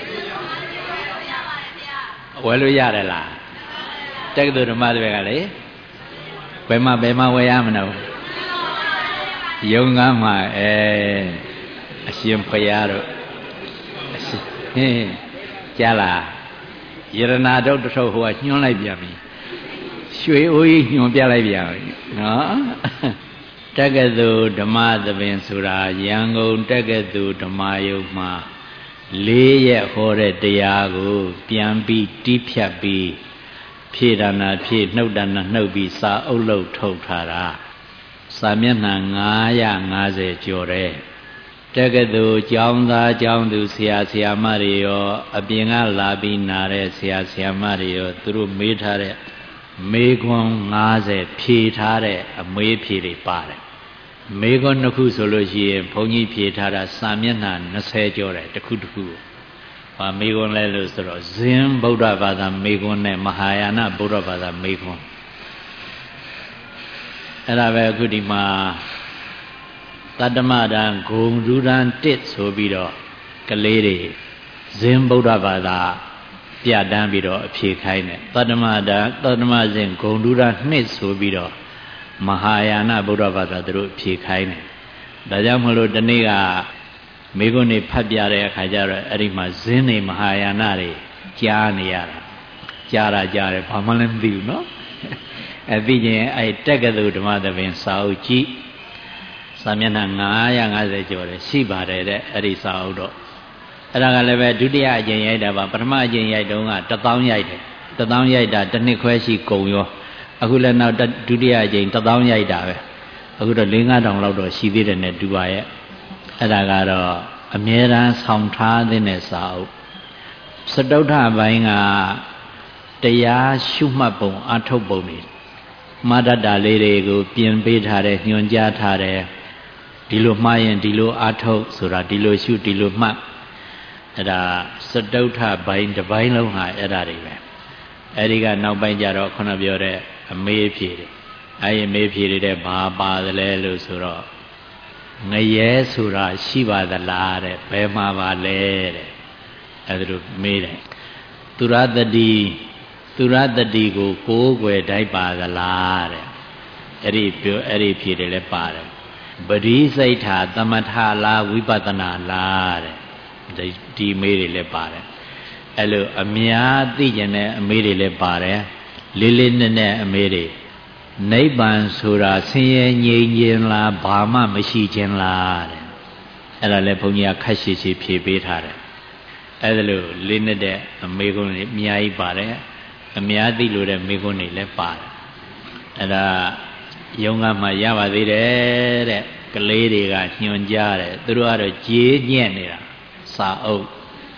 ဝယ်လို့ရတယ်လားတက္ကသိုလ်ဓမ္မသဘင်ကလေဘယ်မှာဝယ်ရမလို့ယုံကမ်းမှာအရှင်ဖရာတို့ဟင်းကြားလားယရနာဒုတ်တထုပ်ဟိုကညွှန်းလိုက်ပြန်ပြီရွှေအိုးကြီးညွှန်ပြလိုက်ပြန်ပြီနော်တက္ကသိုလ်ဓမ္မသဘင်ဆိုတာရန်ကုန်တက္ကသိုလ်ဓမ္မယုံမှာ4 ရက်ဟောတဲ့တရားကိုပြန်ပြီးတီးဖြတ်ပြီးဖြည့်ဒါနာဖြည့်နှုတ်ဒါနာနှုတ်ပြီးစာအုပ်လုပ်ထုတ်ထားတာစာမျက်နှာ950ကျော်တယ်တက္ကသိုလ်ကျောင်းသားကျောင်းသူဆရာဆရာမတွေရောအပြင်ကလာပြီးနာတဲ့ဆရာဆရာမတွေရောသူတို့မေးထားတဲ့မေးခွန်း50ဖြေထားတဲ့အမေးဖြေတွေပါတယ်မေကွန်းနှစ်ခုဆိုလို့ရှိရင်ဘုန်းကြီးဖြေထားတာစာမျက်နှာ20ကျော်တယ်တစ်ခုတစ်ခုဘာမေကွန်းလဲလို့ဆိုတော့ဇင်ဗုဒ္ဓဘာသာမေကွန်းနဲ့မဟာယာနဗုဒ္ဓဘာသာမေကွန်းအဲ့ဒါပဲအခုဒီမှာတတ္တမတန်ဂုံဒုရန်1ဆိုပြီးတော့ကလေးတွေဇင်ဗုဒ္ဓဘာသာပြတန်းပြီးတော့အဖြေခိုင်းတယ်တတ္တမဇင်ဂုံဒုရန်2ဆိုပြီးတော့မဟာယာနဗုဒ္ဓဘာသာသူတို့ဖြေခိုင်းတယ်ဒါကြောင့်မလို့ဒီနေ့ကမိဂုဏ်တွေဖတ်ပြတဲ့အခါကျတော့အဲ့ဒီမှာဇင်းတွေမဟာယာနတွေကြားနေရတာကြားတယ်ဘာမှလည်းမသိဘူးနော်အဲ့သိချင်းအဲ့တက္ကသိုလ်ဓမ္မသဘင်စာအုပ်ကြည့်စာမျက်နှာ950ကျော်တယ်ရှိပါတယ်တဲ့အဲ့ဒီစာအုပ်တော့အဲ့ဒါကလည်းပဲဒုတိယအကြိမ်ရိုက်တာပါပထမအကြိမ်ရိုက်တုန်းက1000ရိုက်တယ်1000ရိုက်တာတစ်နှစ်ခွဲရှိကုန်ရောအခုလည်းနောက်ဒုတိယအကြိမ်1000ရိုက်တာပဲအခုတော့4-5,000လောက်တော့ရှိသေးတယ်နဲ့တူပါရဲ့အဲ့ဒါကတော့အမြဲတမ်းဆောင်ထားတဲ့စာအုပ်စတုထပိုင်းကတရားရှုမှတ်ပုံအထုတ်ပုံတွေမာဒတာလေးတွေကိုပြင်ပေးထားတယ်ညွှန်ကြားထားတယ်ဒီလိုမှားရင်ဒီလိုအထုတ်ဆိုတာဒီလိုရှုဒီလိုမှတ်အဲ့ဒါစတုထပိုင်းတစ်ပိုင်းလုံးဟာအဲ့ဒါတွေပဲအဲ့ဒီကနောက်ပိုင်းကျတော့ခုနပြောတဲ့အမေးဖြေတယ်အဲ့ဒီအမေးဖြေတဲ့ဘာပါတယ်လဲလို့ဆိုတော့ငရဲဆိုတာရှိပါသလားတဲ့ဘယ်မှာပါလဲတဲ့အဲ့ဒါလိုမေးတယ်သူရတတိကိုကိုးကွယ်တိုက်ပါသလားတဲ့အဲ့ဒီဖြေတယ်လည်းပါတယ်ပရိစိတ်ထာသမထလားဝိပဿနာလားတဲ့ဒီမေးတွေလည်းပါတယ်အဲ့လိုအများသိကျင်တဲ့အမေးတွေလည်းပါတယ်လေးလေးနက်နက်အမေးတွေနိဗ္ဗာန်ဆိုတာဆင်းရဲငြိမ်းခြင်းလားဘာမှမရှိခြင်းလားတဲ့အဲ့ဒါလည်းဘုန်းကြီးကခက်ရှိရှိဖြေပေးထားတယ်အဲ့ဒါလိုလေးနက်တဲ့အမေးခွန်းတွေအများကြီးပါတယ်အများသိလို့တဲ့မေးခွန်းတွေလည်းပါတယ်အဲ့ဒါယုံကမှရပါသေးတယ်တဲ့ကလေးတွေကညွှန်ကြားတယ်သူတို့ကတော့ကြေးညက်နေတာစာအုပ်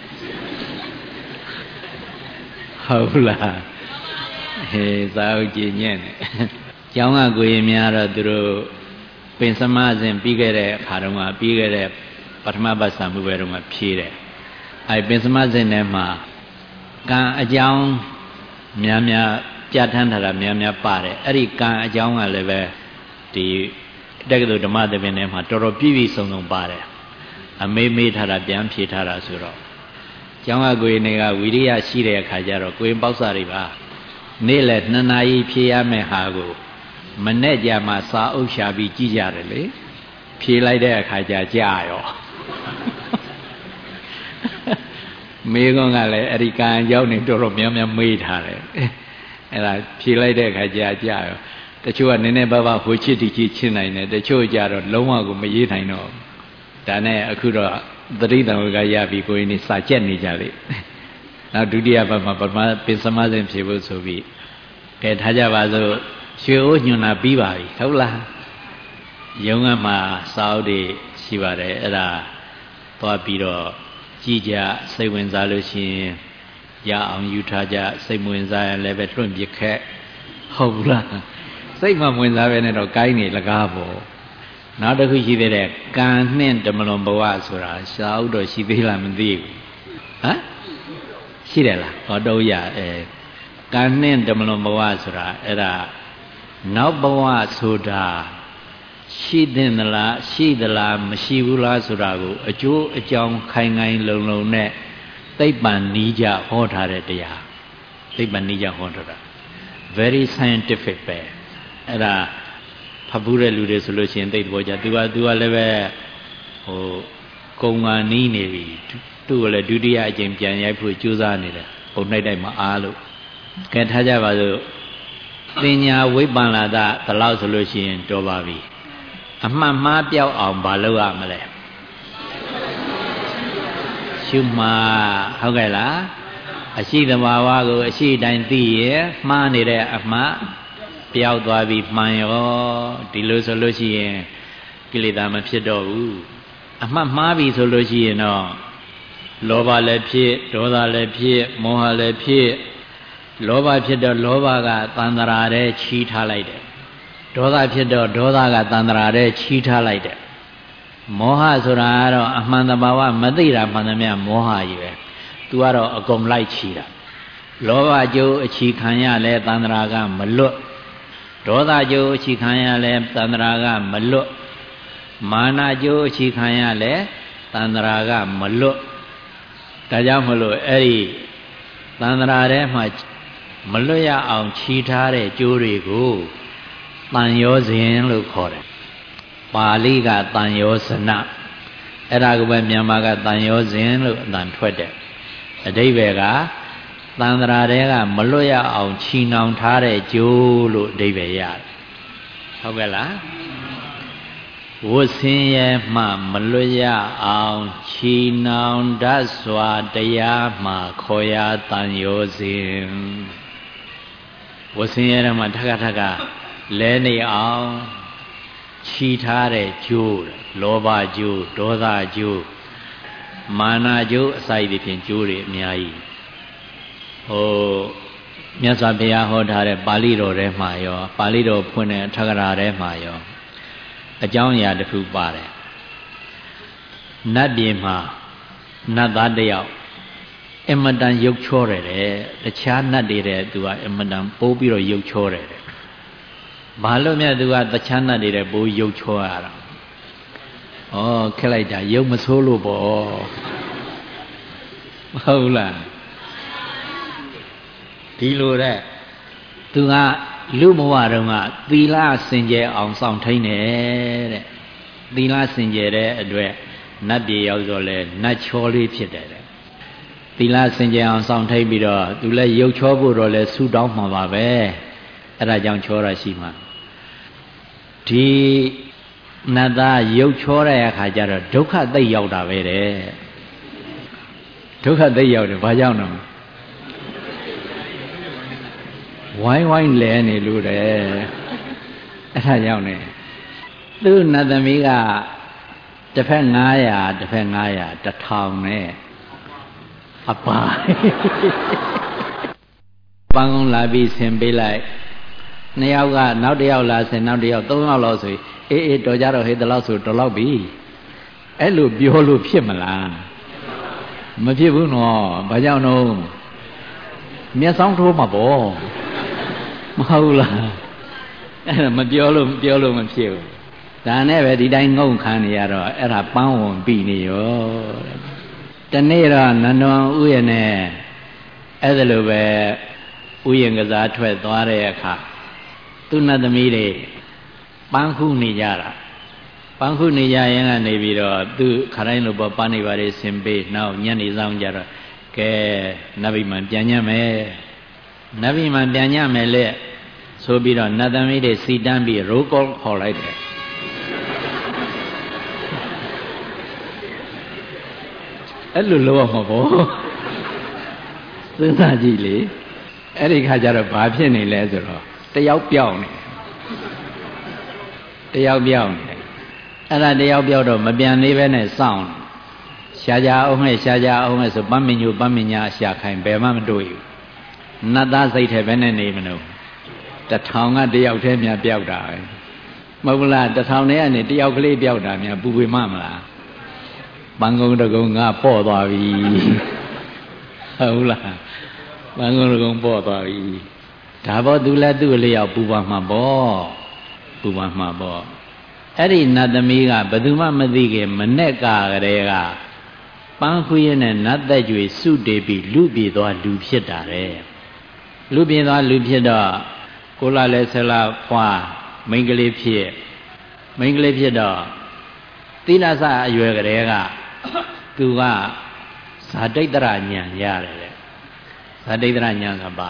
ဟုတ်လားဟေးစာအုပ်ကြေးညက်နေကျောင်းကကိုရင်များတော့သူတို့ပင်စမစဉ်ပြီးခဲ့တဲ့အခါတုန်းကပြီးခဲ့တဲ့ပထမပတ်စာမှုပဲတုန်းကဖြေတယ်အဲပင်စမစဉ်ထဲမှာကံအကြောင်းများပြဋ္ဌာန်းထားတာများပါတယ်အဲ့ဒီကံအကြောင်းကလည်းပဲဒီတက္ကသိုလ်ဓမ္မသဘင်ထဲမှာတော်တော်ပြည့်စုံပါတယ်အမေးထားတာပြန်ဖြေထားတာဆိုတော့ကျောင်းကကိုရင်တွေကဝိရိယရှိတဲ့အခါကျတော့ကိုရင်ပေါက်စာတွေပါနေ့လယ်2 နာရီဖြေရမယ့်ဟာကိုမနဲ့ကြမှာစာအုပ်ရှာပြီးကြည့်ကြတယ်လေဖြေလိုက်တဲ့အခါကျကြာရောမေကွန်းကလည်းအဲ့ဒီကံအကြောင်းနေတော်တော်များမေးထားတယ်အဲ့ဒါဖြေလိုက်တဲ့အခါကျကြာရောတချို့ကနည်းနည်းပါးပါးဟိုချစ်ဒီချစ်ချင်းနိုင်တယ်တချို့ကြတော့လုံးဝကိုမရေးနိုင်တော့ဒါနဲ့အခုတော့သတိတံဝကရပြီကိုရင်နေစာကြက်နေကြလေနောက်ဒုတိယပတ်မှာပထမပင်စမစဉ်ဖြေဖို့ဆိုပြီးကဲထားကြပါစို့ရွှေအိုးညွန်တာပြီးပါပြီဟုတ်လားရုံးကမှစာအုပ်တွေရှိပါတယ်အဲ့ဒါသွားပြီးတော့ကြည်ကြစိတ်ဝင်စားလို့ရှိရင်ရအောင်ယူထားကြစိတ်ဝင်စားရင်လည်းပဲလွှင့်ပြခက်ဟုတ်လားစိတ်မဝင်စားပဲနဲ့တော့ကိုင်းနေလကားပေါ့နောက်တစ်ခုရှိသေးတယ်ကံနှင့်ဓမ္မလွန်ဘဝဆိုတာစာအုပ်တော့ရှိသေးလားမသိဘူးဟမ်ရှိတယ်လားဟောတော့ရကံနှင့်ဓမ္မလွန်ဘဝဆိုတာအဲ့ဒါနောက်ဘဝဆိုတာရှိသင့်သလားရှိသလားမရှိဘူးလားဆိုတာကိုအကျိုးအကြောင်းခိုင်လုံနဲ့သိပ္ပံနီးကြဟောထားတဲ့တရားသိပ္ပံနီးကြဟောထားတာ very scientific ပဲအဲ့ဒါဖတ်ဘူးတဲ့လူတွေဆိုလို့ရှိရင်သိတဲ့ကြသူကလည်းပဲဟိုကုံကနီးနေပြီသူ့ကိုလည်းဒုတိယအကြိမ်ပြန်ရိုက်ဖို့ကြိုးစားနေတယ်ပုံနှိုက်တိုက်မအားလို့ကဲထားကြပါစို့ပညာဝိပ္ပန္နတာဘယ်လောက်ဆိုလို့ရှိရင်တော်ပါပြီအမှန်မှားပြောက်အောင်မလုပ်ရမလဲရှုမှားဟုတ်ကဲ့လားအရှိသဘာဝကိုအရှိတိုင်းသိရမှားနေတဲ့အမှတ်ပျောက်သွားပြီးမှန်ရောဒီလိုဆိုလို့ရှိရင်ကိလေသာမဖြစ်တော့ဘူးအမှတ်မှားပြီဆိုလို့ရှိရင်တော့လောဘလည်းဖြစ်ဒေါသလည်းဖြစ်မောဟလည်းဖြစ်လောဘဖြစ်တော့လောဘကသန္တရာတဲ့ချီးထားလိုက်တယ်ဒေါသဖြစ်တော့ဒေါသကတန္တရာတဲ့ချီးထားလိုက်တယ်မောဟဆိုတာကတော့အမှန်တဘာဝမသိတာမှန်သမျှမောဟကြီးပဲသူကတော့အကုန်လိုက်ချီတာလောဘကျိုးအချီခံရလဲတန္တရာကမလွတ်ဒေါသကျိုးအချီခံရလဲတန္တရာကမလွတ်မာနကျိုးအချီခံရလဲတန္တရာကမလွတ်ဒါကြောင့်မလို့အဲ့ဒီတန္တရာထဲမှာမလွတ်ရအောင်ချီထားတဲ့ကျိုးတွေကိုတန်ရောစဉ်လို့ခေါ်တယ်ပါဠိကတန်ရောဇနအဲ့ဒါကိုပဲမြန်မာကတန်ရောစဉ်လို့အတန်ထွက်တယ်အဓိပ္ပာယ်ကတန္တရာတွေကမလွတ်ရအောင်ချီနှောင်ထားတဲ့ကျိုးလို့အဓိပ္ပာယ်ရတယ်ဟုတ်ကဲ့လားဝတ်ဆင်းရဲမှမလွတ်ရအောင်ချီနှောင်တတ်စွာတရားမှခေါ်ရတန်ရောစဉ်ဝတ်ဆင်းရဲမှထခထခလဲနေအောင်ချီထားတဲ့ကျိုးလောဘကျိုးဒေါသကျိုးမာနကျိုးအစိုက်တွေဖြင့်ကျိုးတွေအများကြီးမြတ်စွာဘုရားဟောထားတဲ့ပါဠိတော်ထဲမှာရောပါဠိတော်ဖွင့်တဲ့ထက္ကရာထဲမှာရောအကြောင်းအရာတစ်ခုပါတယ်နတ်ပြည်မှာနတ်သားတစ်ယောက်အမတန်ရုပ်ချောတယ်တဲ့တခြားနတ်တွေတဲ့သူကအမတန်ပိုးပြီးတော့ရုပ်ချောတယ်တဲ့ဘာလို့မြတ်သူကတခြားနတ်တွေတဲ့ပိုးရုပ်ချောရတာခက်လိုက်တာရုပ်မဆိုးလို့ပေါ့မဟုတ်လားဒီလိုတဲ့သူကလူဘဝတုန်းကသီလစင်ကြယ်အောင်စောင့်ထိန်တယ်တဲ့သီလစင်ကြယ်တဲ့အတွက်နတ်ပြည်ရောက်တော့လဲနတ်ချောလေးဖြစ်တယ်တဲ့သီလစင်ကြယ်အောင်စောင့်ထိန်ပြီးတော့သူလည်းရုပ်ချောဖို့တော့လဲဆူတောင်းမှာပါပဲအဲ့ဒါကြောင့်ချောရရှိမှာဒီနတ်သားရုပ်ချောတဲ့အခါကျတော့ဒုက္ခသိပ်ရောက်တာပဲတဲ့ဒုက္ခသိပ်ရောက်တယ်ဘာကြောင့်လဲဝိုင်းဝိုင်းလဲနေလို့တဲ့အဲ့ဒါကြောင့်ねသူ့နတ်သမီးကတစ်ဖက်900တစ်ဖက်900 1000နဲ့အပါပန်းကုန်းလာပြီးဆင်ပေးလိုက်နှစ်ယောက်ကနောက်တစ်ယောက်လာဆင်နောက်တစ်ယောက်3ယောက်လောက်ဆိုအေးတော်ကြတော့ဟေးဒီလောက်ဆိုတော်လောက်ပြီအဲ့လိုပြောလို့ဖြစ်မလားမဖြစ်ဘူးနော်ဘာကြောင့်တော့မျက်စောင်းထိုးမှာပေါ့မဟုတ်လားအဲ့ဒါမပြောလို့မဖြစ်ဘူးဒါနဲ့ပဲဒီတိုင်းငုံခံနေရတော့အဲ့ဒါပန်းဝင်ပြီနေရောတနေ့တော့နန္ဒဝန်ဥယျာဉ်နဲ့အဲ့ဒါလိုပဲဥယျာဉ်ကစားထွက်သွားတဲ့အခါသူ့နတ်သမီးတွေပန်းခုနေကြတာပန်းခုနေကြရင်ကနေပြီးတော့သူခရိုင်းလိုပေါ့ပန်းနေပါလေဆင်ပေးနောက်ညနေဆောင်ကြတော့ကဲနတ်ဗိမာန်ပြန်ညမယ်နတ်ဗိမာန်ပြန်ညမယ်လေဆိုပြီးတော့နတ်သမီးတွေစီတန်းပြီးရိုးကောခေါ်လိုက်တယ်အဲ့လိုလုပ်အောင်မပေါ့စဉ်းစားကြည့်လေအဲ့ဒီခါကျတော့ဘာဖြစ်နေလဲဆိုတော့တယောက်ပြောင်းနေတယောက်ပြောင်းနေအဲ့ဒါတယောက်ပြောင်းတော့မပြန်သေးပဲနဲ့စောင့်ရှားကြအောင်နဲ့ရှားကြအောင်နဲ့ဆိုပန်းမညိုပန်းမညာရှာခိုင်ဘယ်မှမတွေ့ဘူးနတ်သားစိတ်ထဲပဲနဲ့နေမလို့1000ကတယောက်တည်းများပြောက်တာပဲမဟုတ်လား1000နဲ့ကနေတယောက်ကလေးပြောက်တာများပူဝေမမလားပန်းကုန်းတကုန်းကပေါ့သွားပြီဟုတ်လားပန်းကုန်းတကုန်းပေါ့သွားပြီဒါပေါ့သူလည်းသူ့အလျောက်ပူပါမှာပေါ့ပူပါမှာပေါ့အဲ့ဒီနတ်သမီးကဘယ်သူမှမသိခင်မနဲ့ကလေးကပန်းခွေးနဲ့နတ်သက်ကြွေစုတည်ပြီးလူပြေသွားလူဖြစ်တာတဲ့လူပြေသွားလူဖြစ်တော့ကိုလာလဲဆလာဖွာမိန်းကလေးဖြစ်တော့သီလစအရွယ်ကလေးကသူကဇာတိတ္တရဉာဏ်ရတယ်တဲ့ဇာတိတ္တရဉာဏ်ကပါ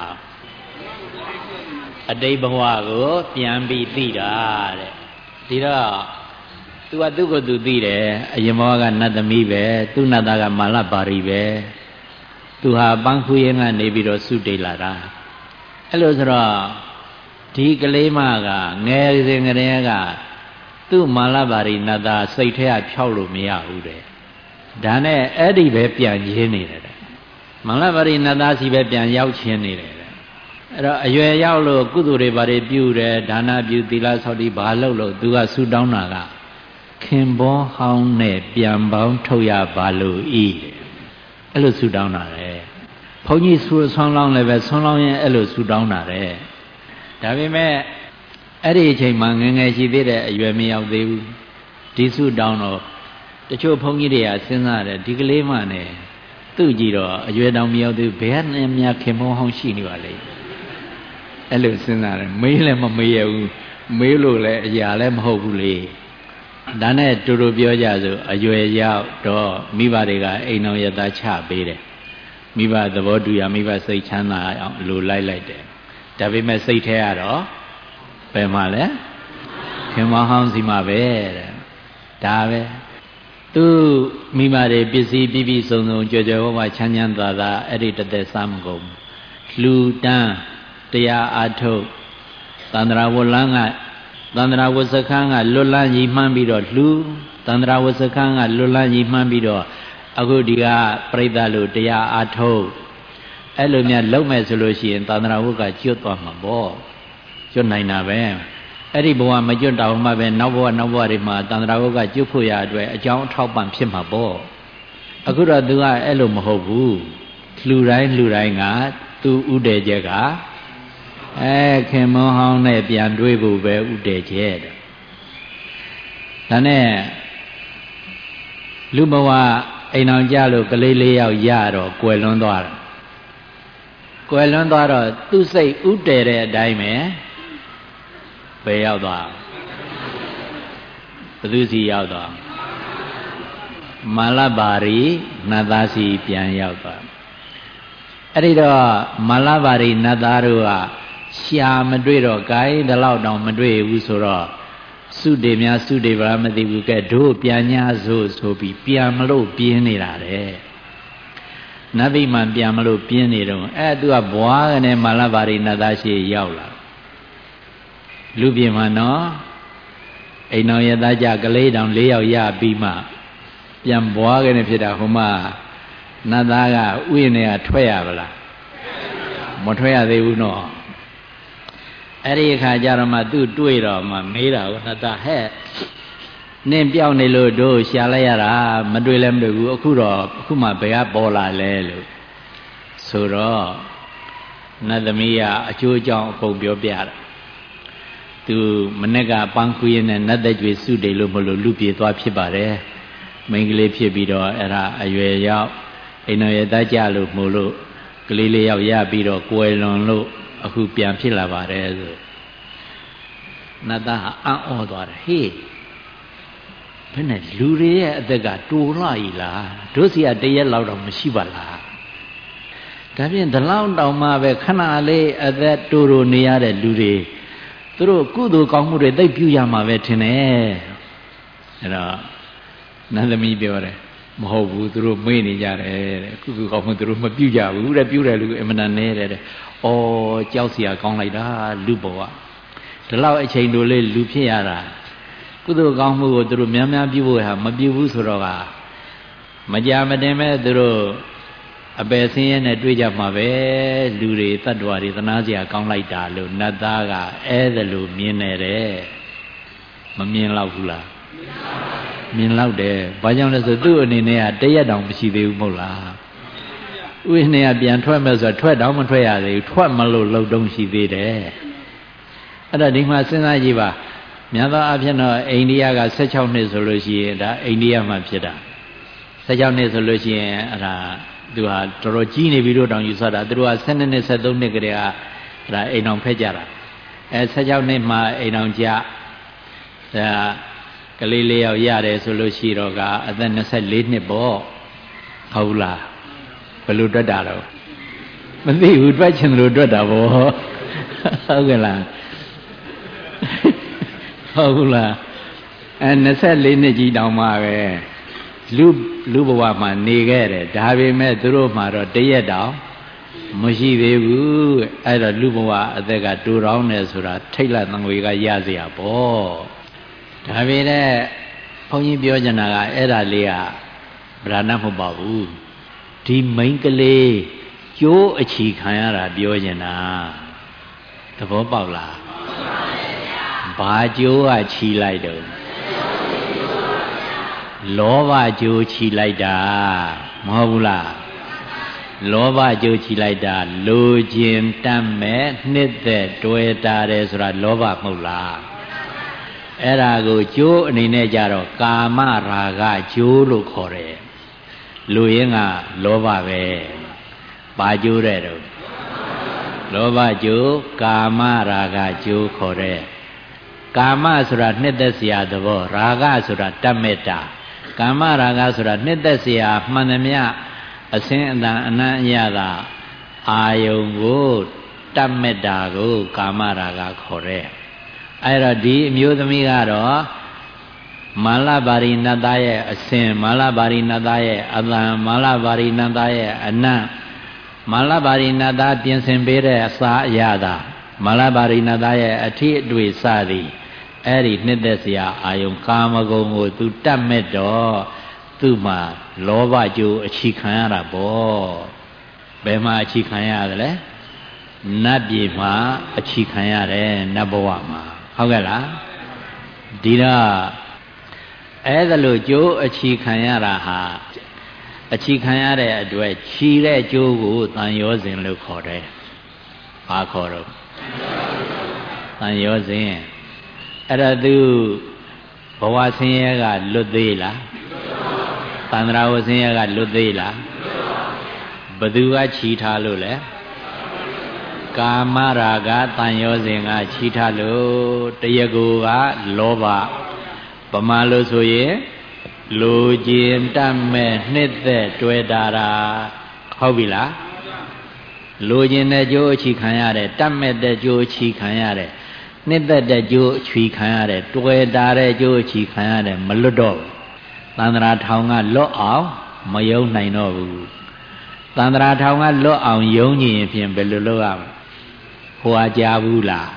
အတိတ်ဘဝကိုပြန်ပြီးသိတာတဲ့ဒီတော့သူကသူ့ကိုယ်သူသိတယ်အရင်ဘဝကနတ်သမီးပဲသူ့နတ်သားကမာလပါရီပဲသူဟာပန်းခွေးရင်ကနေပြီးတော့စုတိတ်လာတာအဲ့လိုဆိုတော့ဒီကလေးမကငယ်စဉ်ကတည်းကသူ့မာလပါရီနတ်သားစိတ်ထဲကဖြောက်လို့မရဘူးတဲ့ဒါနဲ့အဲ့ဒီပဲပြန်ရင်းနေတယ်တဲ့မာလပါရီနတ်သားစီပဲပြန်ရောက်ချင်းနေတယ်တဲ့အဲ့တော့အရွယ်ရောက်လို့ကုသိုလ်တွေဘာတွေပြုတယ်ဒါနပြုသီလဆောက်တည်ဘာလုပ်လို့သူကဆူတောင်းတာကခင်ပွန်းဟောင်းနဲ့ပြန်ပေါင်းထုတ်ရပါလို့ဤအဲ့လိုဆူတောင်းတာလေဘုန်းကြီးဆွမ်းလောင်းလည်းပဲဆွမ်းလောင်းရင်အဲ့လိုဆူတောင်းတာတဲ့ဒါပေမဲ့အဲ့ဒီအချိန်မှာငယ်ငယ်ရှိသေးတဲ့အရွယ်မရောက်သေးဘူးဒီဆူတောင်းတော့တချို့ဘုန်းကြီးတွေကစဉ်းစားတယ်ဒီကလေးမှနဲ့သူ့ကြည့်တော့အရွယ်တောင်မရောက်သေးဘူးဘယ်နဲ့များခင်ပွန်းဟောင်းရှိနေပါလိမ့်အဲ့လိုစဉ်းစားတယ်မေးလည်းမမေးရဘူးမေးလို့လည်းအရာလည်းမဟုတ်ဘူးလေဒါနဲ့တူတူပြောကြဆိုအရွယ်ရောက်တော့မိဘတွေကအိမ်တော်ရသားချပေးတယ်မိဘသဘောတူရမိဘစိတ်ချမ်းသာအောင်လိုလိုက်တယ်ဒါပေမဲ့စိတ်ထဲကတော့ဘယ်မှာလဲခင်မဟောင်းစီမှာပဲတဲ့ဒါပဲသူမိဘတွေပစ္စည်းပြစုံကြွကြွဝဝချမ်းချမ်းသာသာအဲ့ဒီတသက်စားမကုန်လူတန်းတရားအားထုတ်သန္တရာဝလန်းကသန္တရာဝစခန်းကလွတ်လန်းကြီးမှန်းပြီးတော့လူသန္တရာဝစခန်းကလွတ်လန်းကြီးမှန်းပြီးတော့အခုဒီကပြိဿလို့တရားအားထုတ်အဲ့လိုများလုံးမဲ့ဆိုလို့ရှိရင်သန္တရာဝကကျွတ်သွားမှာပေါ့ကျွတ်နိုင်တာပဲအဲ့ဒီဘဝမကျွတ်တောင်မှပဲနောက်ဘဝတွေမှာသန္တရာဝကကျွတ်ဖို့ရအတွက်အကြောင်းအထောက်ပံ့ဖြစ်မှာပေါ့အခုတော့သူကအဲ့လိုမဟုတ်ဘူးလူတိုင်းကသူဥတည်ချက်ကခင်မွန်းဟောင်းနဲ့ပြန်တွေးဖို့ပဲဥတည်ချက်ဒါနဲ့လူဘဝအိမ်အောင်ကြလို့ကလေးလေးယောက်ရတော့ကွယ်လွန်းသွားတော့သူ့စိတ်ဥတည်တဲ့အတိုင်းပဲဘယ်ရောက်သွားဘသူစီရောက်သွားမာလဘာရီနတ်သားစီပြန်ရောက်သွားအဲ့ဒီတော့မာလဘာရီနတ်သားတို့ကရှာမတွေ့တော့ဂိုင်းဒီလောက်တောင်မတွေ့ဘူးဆိုတော့စုတေများစုတေပါမသိဘူးကဲတို့ပြန်ညာဆိုပြီးပြန်မလို့ပြင်းနေတာတဲ့နတ်သိမှန်ပြန်မလို့ပြင်းနေတော့သူကဘွားကနေမာလဘာရီနတ်သားရှိရောက်လာလူပြင်မှာနော်အိမ်တော်ရသားကြကလေးတောင်၄ယောက်ရပြီးမှပြန်ဘွားကနေဖြစ်တာဟိုမှာနတ်သားကဥယျာဉ်ထဲကထွက်ရပါလားမထွက်ရသေးဘူးနော်အဲ့ဒီအခါကျတော့မှသူ့တွေ့တော့မှမေးတာကိုနတ်သားဟဲ့နင်းပြောင်းနေလို့တို့ရှာလိုက်ရတာမတွေ့လည်းမတွေ့ဘူးအခုမှဘယ်ကပေါ်လာလဲလို့ဆိုတော့နတ်သမီးကအကျိုးအကြောင်းအကုန်ပြောပြတာသူမနေ့ကပန်းကူးရင်းနဲ့နတ်သက်ကြွေစုတယ်လို့မလို့လူပြေသွားဖြစ်ပါတယ်မိန်းကလေးဖြစ်ပြီးတော့အဲ့ဒါအရွယ်ရောက်အိမ်တော်ရသားကြလို့မို့လို့ကလေးလေးယောက်ရပြီးတော့ကွယ်လွန်လို့အခုပြန်ဖြစ်လာပါတယ်ဆိုနတ်သားအံ့ဩသွားတယ်ဟေးဘယ်နဲ့လူတွေရဲ့အသက်ကတိုးလာ၏လားတို့စီကတရက်လောက်တော့မရှိပါလားဒါဖြင့်ဒီလောက်တောင်မှပဲခဏလေးအသက်တိုးနေရတဲ့လူတွေသူတို့ကုသိုလ်ကောင်းမှုတွေသိပ်ပြုရမှာပဲထင်တယ်အဲ့တော့နတ်သမီးပြောတယ်မဟုတ်ဘူးသူတို့မေ့နေကြတယ်တဲ့ကုသိုလ်ကောင်းမှုသူတို့မပြုကြဘူးတဲ့ပြုတယ်လူအမှန်တန်နေတယ်တဲ့ဩကြောက်စရာကောင်းလိုက်တာလူဘဝဒီလောက်အချိန်တို့လေးလူဖြစ်ရတာကုသိုလ်ကောင်းမှုကိုသူတို့များများပြုဖို့ဟာမပြုဘူးဆိုတော့ကမကြမတင်မဲ့သူတို့အပယ်ဆင်းရဲနဲ့တွေ့ကြမှာပဲလူတွေတ attva တွေသနာစရာကောင်းလိုက်တာလို့နတ်သားကအဲ့ဒါလို့မြင်နေတယ်မမြင်တော့ဘူးလားမြင်တော့တယ်ဘာကြောင့်လဲဆိုသူ့အနေနဲ့ကတရက်တောင်မရှိသေးဘူးမဟုတ်လားဥယျာဉ်နဲ့ပြန်ထွက်မဲ့ဆိုထွက်တောင်မထွက်ရသေးဘူးထွက်မလို့လှုပ်တုံးရှိသေးတယ်အဲ့ဒါဒီမှာစဉ်းစားကြည့်ပါများသောအားဖြင့်တော့အိန္ဒိယက16နှစ်ဆိုလို့ရှိရင်ဒါအိန္ဒိယမှာဖြစ်တာ16နှစ်ဆိုလို့ရှိရင်အဲ့ဒါသူဟာတော်တော်ကြီးနေပြီလို့တောင်ယူဆတာသူတို့က12နှစ်13နှစ်ကတည်းကအဲ့ဒါအိမ်အောင်ဖက်ကြတာ16နှစ်မှအိမ်အောင်ကြဒါကလေးလေးယောက်ရတယ်ဆိုလို့ရှိတော့ကအသက်24နှစ်ပေါ့ဟုတ်လားဘယ်လိုတွက်တာတော့မသိဘူးတွက်ချင်တယ်လို့တွက်တာပေါ့ဟုတ်ကဲ့လားဟုတ်လား24နှစ်ကြီးတောင်မှပဲလူဘဝမှာနေခဲ့တယ်ဒါပေမဲ့သူတို့မှာတော့တရက်တောင်မရှိသေးဘူးအဲ့တော့လူဘဝအသက်ကတူတောင်းတယ်ဆိုတာထိတ်လန့်သံငွေကရစရာပေါ့ဒါပေမဲ့ဘုန်းကြီးပြောချင်တာကအဲ့ဒါလေးကဗราဏမဟုတ်ပါဘူးဒီမိန်းကလေးကျိုးအချီခံရတာပြောချင်တာသဘောပေါက်လားဘာကျိုးကချီလိုက်တော့လောဘကျိုးချီလိုက်တာမဟုတ်ဘူးလားလောဘကျိုးချီလိုက်တာလိုချင်တတ်မဲ့နှစ်သက်တွေ့တာတယ်ဆိုတာလောဘမဟုတ်လားအဲ့ဒါကိုကျိုးအနေနဲ့ကြတော့ကာမရာဂကျိုးလို့ခေါ်တယ်လူရင်းကလောဘပဲဘာကျိုးတဲ့တော့လောဘကျိုးကာမရာဂကျိုးခေါ်တဲ့ကာမဆိုတာနှစ်သက်เสียသဘောရာဂဆိုတာတတ်မဲ့တာကာမရာဂဆိုတာနှစ်သက်เสียမှန်သမျှအစင်းအတန်အနံ့အရသာအာယုံကိုတတ်မဲ့တာကိုကာမရာဂခေါ်တဲ့အဲ့တော့ဒီအမျိုးသမီးကတော့မာလပါရိနတရဲ့အစင်မာလပါရိနတရဲ့အတန်မာလပါရိနတရဲ့အနံ့မာလပါရိနတပြင်ဆင်ပေးတဲ့အစာအရသာမာလပါရိနတရဲ့အထီးအတွေ့စသည်အဲ့ဒီနှစ်သက်စရာအာယုံကာမဂုဏ်ကိုသူတတ်မဲ့တော့သူ့မှာလောဘကျိုးအချီခံရတာပေါ့ဘယ်မှာအချီခံရသလဲနတ်ပြည်မှာအချီခံရတယ်နတ်ဘဝမှာဟုတ်ကဲ့လားဒီတော့အဲ့ဒါလို့ကျိုးအချီခံရတာဟာအချီခံရတဲ့အတွက်ခြီးတဲ့ကျိုးကိုတန်ရောစဉ်လို့ခေါ်တယ်ဘာခေါ်တော့တန်ရောစဉ်အဲ့ဒါသူဘဝဆင်းရဲကလွတ်သေးလားတန္တရာဝဆင်းရဲကလွတ်သေးလားဘသူကခြီးထားလို့လဲကာမရာဂတန်ရောစဉ်ကခြီးထားလို့တရားကိုကလောဘပမာလို့ဆိုရင်လူကျင်တတ်မဲ့နှစ်သက်တွေ့တာဟုတ်ပြီလားလူကျင်တဲ့ကြိုးအချီခံရတယ်တတ်မဲ့တဲ့ကြိုးအချီခံရတယ်နှစ်သက်တဲ့ကြိုးအချီခံရတယ်တွေ့တာတဲ့ကြိုးအချီခံရတယ်မလွတ်တော့ဘူးသန္တရာထောင်ကလွတ်အောင်မယုံနိုင်တော့ဘူးသန္တရာထောင်ကလွတ်အောင်ယုံကြည်ရင်ဖြင့်ဘယ်လိုလုပ်ရမလဲဟိုအားကြားဘူးလား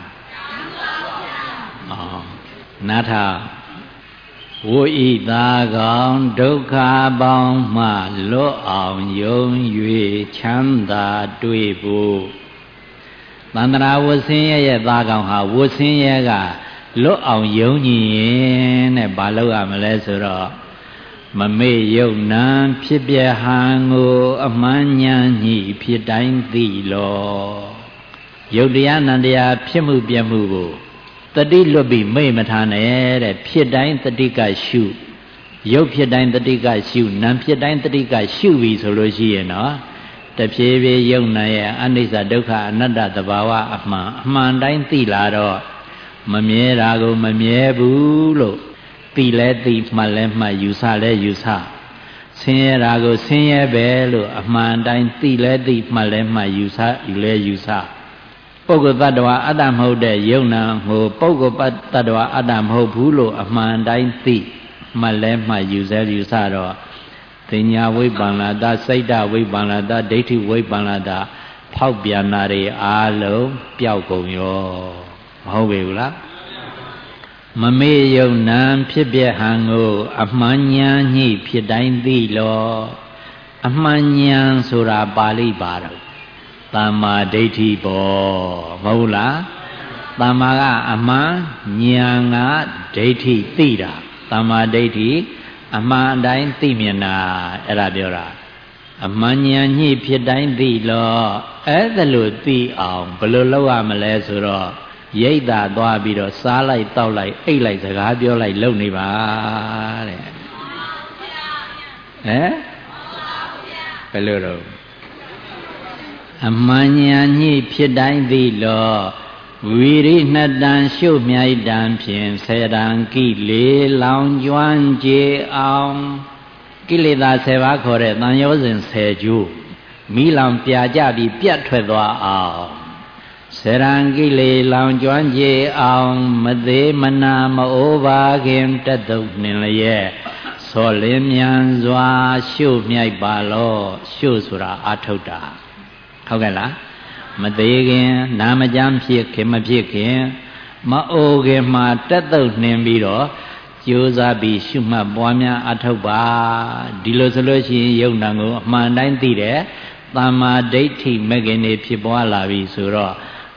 နားထောင်ဝိဤသာကောင်ဒုက္ခပေါင်းမှလွတ်အောင်ယုံ၍ချမ်းသာတွေ့ဖို့သန္တရာဝဆင်းရဲ့သားကောင်ဟာဝဆင်းရဲ့ကလွတ်အောင်ယုံကြည်ရင်တဲ့ဘာလုပ်ရမလဲဆိုတော့မမေ့ယုံနာဖြစ်ပြဟံကိုအမှန်ဉာဏ်ညှိဖြစ်တိုင်းသိလောယုတ်တရားနံတရားဖြစ်မှုပြမှုကိုတတိလွတ်ပြီးမိတ်မထားနဲ့တဲ့ဖြစ်တိုင်းတတိကရှုရုပ်ဖြစ်တိုင်းတတိကရှုနာမ်ဖြစ်တိုင်းတတိကရှုပြီဆိုလို့ရှိရင်တော့တဖြည်းဖြည်းယုံနာရဲ့အနိစ္စဒုက္ခအနတ္တသဘာဝအမှန်တိုင်းသိလာတော့မမြဲတာကိုမမြဲဘူးလို့သိလဲသိမှတ်လဲမှတ်ယူဆလဲယူဆဆင်းရဲတာကိုဆင်းရဲပဲလို့အမှန်တိုင်းသိလဲသိမှတ်လဲမှတ်ယူဆလဲယူဆပုဂ္ဂိုလ်တ attva အတ္တမဟုတ်တဲ့ယုံနာဟိုပုဂ္ဂိုလ်တ attva အတ္တမဟုတ်ဘူးလို့အမှန်တိုင်းသိမှတ်လဲမှတ်ယူဆတော့သိညာဝိပ္ပန္နတာစိတ်တဝိပ္ပန္နတာဒိဋ္ဌိဝိပ္ပန္နတာဖောက်ပြန်တာတွေအားလုံးပျောက်ကုန်ရောမဟုတ်ပေဘူးလားမမေ့ယုံနာဖြစ်ပြဟံကိုအမှန်ဉာဏ်ညှိဖြစ်တိုင်းသိလောအမှန်ဉာဏ်ဆိုတာပါဠိပါတော့သမ္မာဒိဋ္ဌိပေါ့မဟုတ်လားသမ္မာကအမှန်ဉာဏ်ကဒိဋ္ဌိသိတာသမ္မာဒိဋ္ဌိအမှန်အတိုင်းသိမြင်တာအဲ့ဒါပြောတာအမှန်ဉာဏ်ညှိဖြစ်တိုင်းသိလောအဲ့ဒါလို့သိအောင်ဘယ်လိုလုပ်ရမလဲဆိုတော့ရိတ်တာသွားပြီးတော့စားလိုက်တောက်လိုက်အိတ်လိုက်စကားပြောလိုက်လုပ်နေပါတဲ့ဟမ်ဘယ်လိုတော့အမှန်ဉာဏ်ညှိဖြစ်တိုင်းသိလောဝီရိနှစ်တန်ရှုမြိုက်တန်ဖြင့်ဆယ်တန်ကိလေလောင်ကျွမ်းကြေအောင်ကိလေသာ10ပါးခေါ်တဲ့တန်ရောစဉ်10ကျိုးမိလောင်ပြာကြပြီးပြတ်ထွက်သွားအောင်ဆယ်တန်ကိလေလောင်ကျွမ်းကြေအောင်မသေးမနာမအိုးပါခင်တက်တုတ်နှင်လျက်စောလင်းမြန်စွာရှုမြိုက်ပါလောရှုဆိုတာအာထုတ်တာဟုတ်ကဲ့လားမသေးခင်နာမကြမ်းဖြစ်ခင်မဖြစ်ခင်မအိုခင်မှာတက်တုတ်နှင်ပြီးတော့ကြိုးစားပြီးရှုမှတ်ပွားများအထောက်ပါဒီလိုဆိုလို့ရှိရင်ယုံနာကိုအမှန်တိုင်းသိတယ်သမ္မာဒိဋ္ဌိမဂ္ဂင်နေဖြစ်ပွားလာပြီဆိုတော့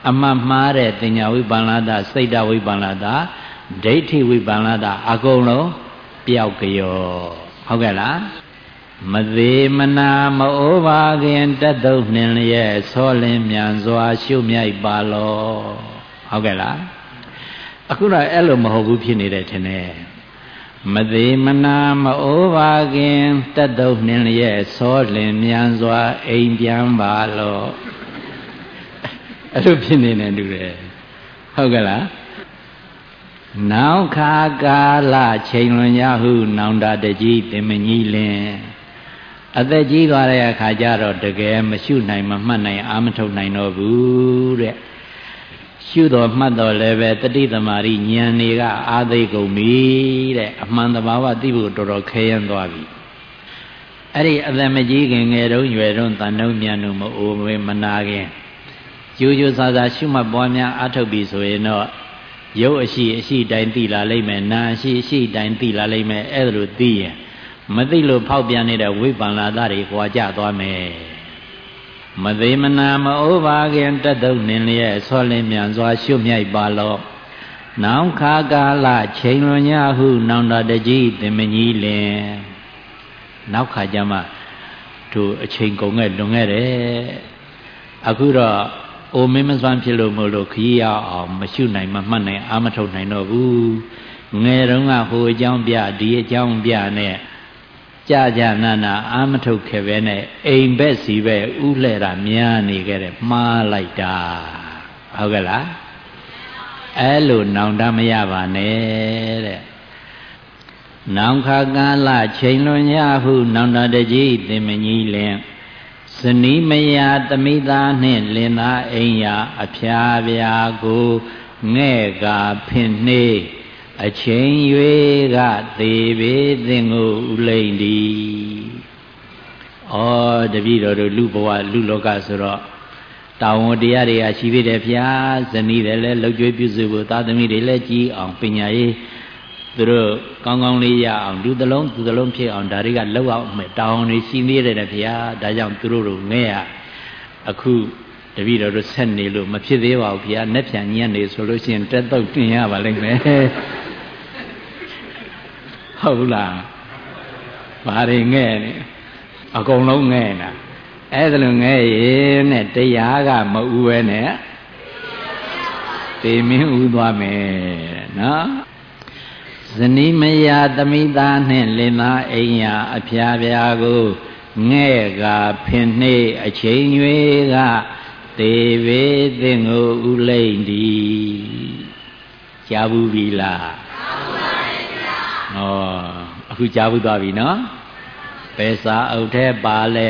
အမှန်မှားတဲ့တင်ညာဝိပန္နတာစိတ်တဝိပန္နတာဒိဋ္ဌိဝိပန္နတာအကုန်လုံးပျောက်ကြောဟုတ်ကဲ့လားမသေးမနာမအိုးပါခင်တတ်တုံနှင်လျက်ဆောလင်းမြန်စွာရှုမြိုက်ပါလောဟုတ်ကဲ့လားအခုတော့အဲ့လိုမဟုတ်ဘူးဖြစ်နေတယ်ထင်တယ်မသေးမနာမအိုးပါခင်တတ်တုံနှင်လျက်ဆောလင်းမြန်စွာအိမ်ပြန်ပါလောအဲ့လိုဖြစ်နေတယ်တူတယ်ဟုတ်ကဲ့လားနောက်ခါကာလချိန်လွန်ရဟုနောင်တတကြီးတင်မကြီးလင်အသက်ကြီးသွားတဲ့အခါကျတော့တကယ်မရှုနိုင်မမှတ်နိုင်အာမထုတ်နိုင်တော့ဘူးတဲ့ရှုတော်မှတ်တော်လည်းပဲတတိသမารိဉာဏ်တွေကအာသိကုန်ပြီတဲ့အမှန်တဘာဝသိဖို့တော်တော်ခဲယဉ်သွားပြီအဲ့ဒီအသက်မကြီးခင်ငယ်တုန်းရွယ်တုန်းတန်တုန်းမြန်တုန်းမအိုးမနာခင်ကြိုးကြိုးစားစားရှုမှတ်ပွားများအားထုတ်ပြီဆိုရင်တော့ရုပ်အရှိတိုင်းသိလာလိမ့်မယ်နာအရှိတိုင်းသိလာလိမ့်မယ်အဲ့ဒါလိုသိရင်မသိလို့ဖောက်ပြန်နေတဲ့ဝိပန္နာသားတွေကြွာကြသွားမယ်မသေးမနာမအိုးပါခင်တတ်တုံနှင်လျက်ဆောလင်းမြန်စွာရှုမြိုက်ပါလောနောင်ခါကာလချိန်လွန်ညဟုနောင်တတကြီးတင်မကြီးလင်နောက်ခါကျမှတို့အချိန်ကုန်ခဲ့လွန်ခဲ့တယ်အခုတော့အိုမင်းမစွမ်းဖြစ်လို့မို့လို့ခရီးရအောင်မရှုနိုင်မမှတ်နိုင်အာမထုတ်နိုင်တော့ဘူးငယ်တုန်းကဟိုအကြောင်းပြဒီအကြောင်းပြနဲ့ကြာနာအာမထုတ်ခဲ့ပဲနဲ့အိမ်ဘက်စီပဲဥလှဲ့တာများနေခဲ့တယ်မှားလိုက်တာဟုတ်ကဲ့လားအဲ့လိုနောင်တမရပါနဲ့တဲ့နောင်ခါကာလချိန်လွန်ရဟုနောင်တတကြီးသင်မကြီးလင်ဇနီးမယာသမိသားနှင့်လင်သားအိမ်ယာအဖျားပြာကိုငဲ့ကာဖင်နှေးအချိန်၍ကသေပေသင်ကိုဥလိမ့်သည်ဩတပည့်တော်တို့လူဘဝလူလောကဆိုတော့တာဝန်တရားတွေကရှိသေးတယ်ဗျာဇနီးတွေလည်းလှုပ်ကြွေးပြုစုဖို့သားသမီးတွေလည်းကြီးအောင်ပညာရေးသူတို့ကောင်းကောင်းလေးရအောင်သူတစ်လုံးဖြစ်အောင်ဒါတွေကလောက်အောင်မယ်တာဝန်တွေရှိသေးတယ်ဗျာဒါကြောင့်သူတို့တို့ငဲ့ရအခုတပည့်တော်တို့ဆက်နေလို့မဖြစ်သေးပါဘူးဗျာ။နဲ့ပြန်ညံ့နေဆိုလို့ရှိရင်တက်တော့တင်ရပါလိမ့်မယ်။ဟုတ်လား။ဘာတွေငဲ့နေအကုန်လုံးငဲ့နာ။အဲ့ဒါလိုငဲ့ရင်နဲ့တရားကမဥဝဲနဲ့တေမင်းဥသွားမယ်နော်။ဇနီးမယာသမိသားနှင့်လင်သားအိမ်ယာအဖျားပြာကိုငဲ့ကဖင်နှိအချိန်၍ကသေဘေသင်ကိုဥလိမ့်သည်ကြားဘူးပြီလားကြားဘူးပါဗျာဟောအခုကြားဘူးသွားပြီနော်ဘယ်စာအုပ်ထဲပါလဲ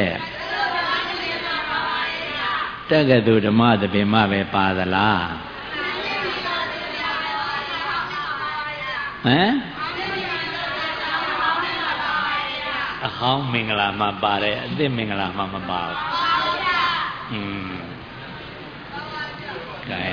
တက္ကသိုလ်ဓမ္မသဘင်မပဲပါသလားဟမ်အဟောင်းမင်္ဂလာမှာပါတယ်အသစ်မင်္ဂလာမှာမပါဘူးကဲ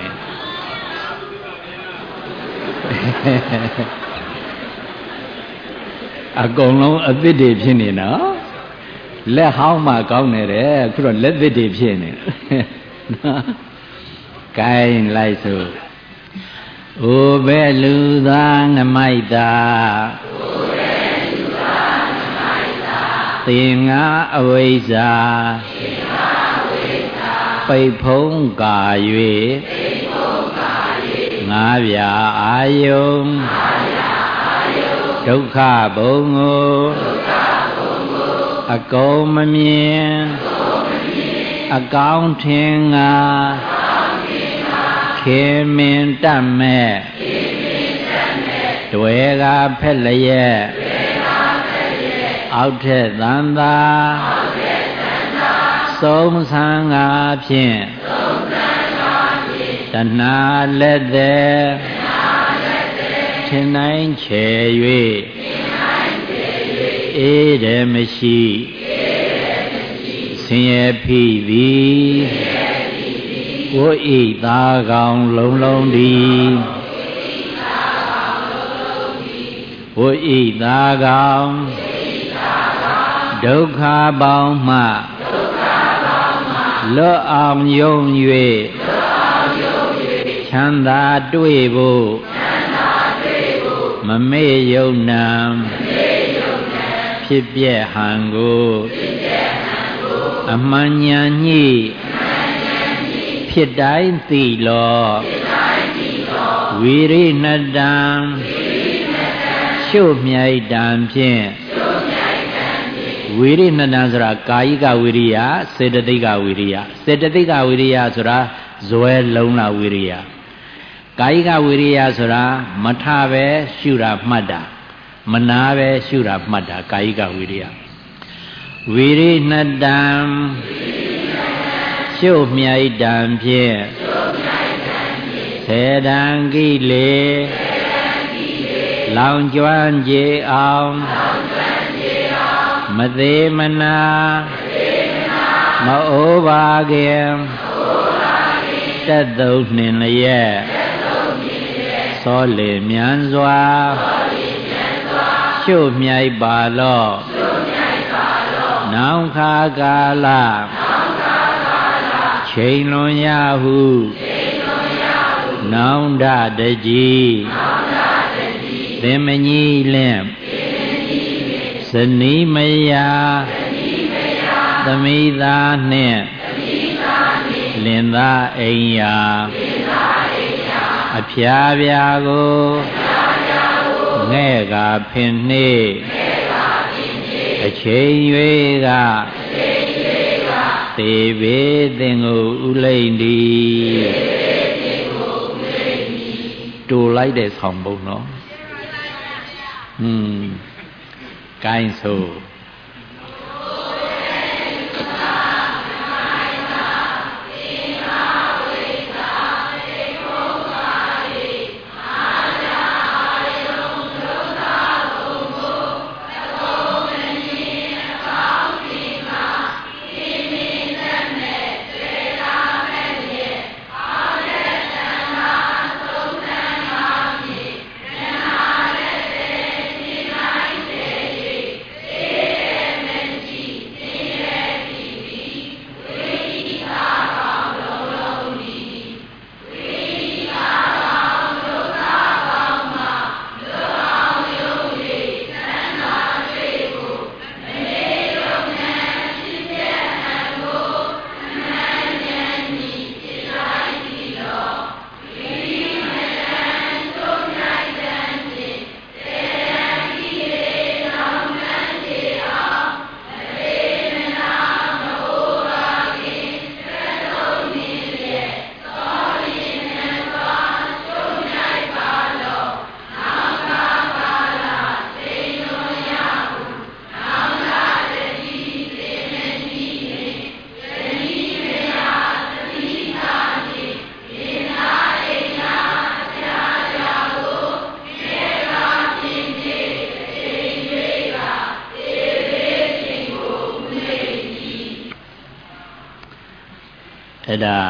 အကုန်လုံးအသစ်တွေဖြစ်နေနော်လက်ဟောင်းမှကောင်းနေတယ်အခုတော့လက်သစ်တွေဖြစ်နေနော်ကဲလိုက်စို့အိုပဲလူသားငမိုက်တာအိုပဲလူသားငမိုက်တာသင်္ဃအဝိဇ္ဇာပိတ်ဖုံးကာ၍ငါးပြာအာယုံဒုက္ခဘုံကိုအကုန်မမြင်အကောင်းထင်ငါခေမင်တတ်မဲ့တွေကဖက်လျက်အောက်ထက်သံသာသုံးဆန်းငါဖြင့်တဏှာလက်သည်ထင်နိုင်ချေ၍အေးတယ်မရှိဆင်းရဲဖိသည်ဝိဣသားကောင်လုံးလုံးသည်ဝိဣသားကောင်ဒုက္ခပေါင်းမှလွတ်အောင်ယုံ၍ချမ်းသာတွေ့ဖို့မမေ့ယုံနာဖြစ်ပြက်ဟန်ကိုအမှန်ဉာဏ်ညှိဖြစ်တိုင်းသိလောဝိရိဏတံရှုမြိုက်တံဖြင့်ဝိရိဏတံဆိုတာကာယကဝိရိယစေတသိကဝိရိယစေတသိကဝိရိယဆိုတာဇွဲလုံးလာဝိရိယကာယကဝိရိယဆိုတာမထပဲရှုတာမှတ်တာမနာပဲရှုတာမှတ်တာကာယကဝိရိယဝိရိဏတံရှုမြိုက်တံဖြင့်သေတံကိလေလောင်ကျွမ်းကြအောင်မသေးမနာမအိုးပါခင်တက်သုံးနှင်လျက်စောလေမြန်စွာရှုမြိုက်ပါလော့နောင်ခါကာလချိန်လွန်ရဟုနောင်တတကြီးသင်မကြီးလင့်ဇနီးမယာသမိသားနှင့်လင်သားအိမ်ယာအဖျားပြာကိုငဲ့ကဖင်နှင့်အချိန်၍ကသေဘေသင်ကိုဥလိမ့်သည်တူလိုက်တဲ့ဆောင်ပုံနော်ကိုင်းဆိုအဲ့ဒါ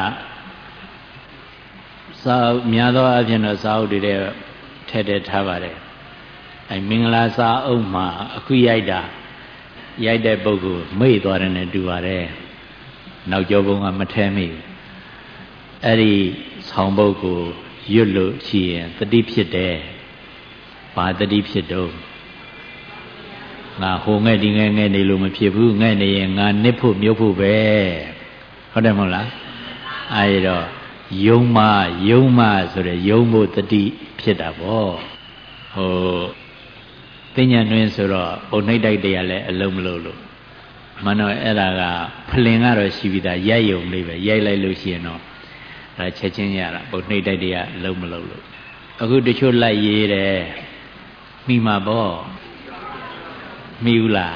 စာများသောအဖြစ်တော့စာအုပ်တွေထည့်ထည့်ထားပါတယ်အဲမင်္ဂလာစာအုပ်မှာအခုရိုက်တဲ့ပုဂ္ဂိုလ်မေ့သွားတယ်နဲ့တူပါတယ်နောက်ကျောဘုံကမထဲမိဘူးအဲ့ဒီဆောင်ပုဂ္ဂိုလ်ရွတ်လို့ရှိရင်တတိဖြစ်တယ်ဘာတတိဖြစ်တော့ငါဟိုငဲ့ဒီငဲ့နေလို့မဖြစ်ဘူးငဲ့နေရင်ငါနစ်ဖို့မြုပ်ဖို့ပဲဟုတ်တယ်မဟုတ်လားအဲဒီတော့ယုံမဆိုတဲ့ယုံဖို့တတိဖြစ်တာပေါ့ဟိုသိညာတွင်ဆိုတော့ဘုံနှိမ့်တိုက်တရားလည်းအလုံးမလို့လို့မနော်အဲ့ဒါကဖလင်ကတော့ရှိပြီးသားရိုက်ယုံလေးပဲရိုက်လိုက်လို့ရှိရင်တော့ဒါချက်ချင်းရတာဘုံနှိမ့်တိုက်တရားအလုံးမလို့လို့အခုတချို့လိုက်ရေးတယ်မိမှာပေါ့မိဘူးလား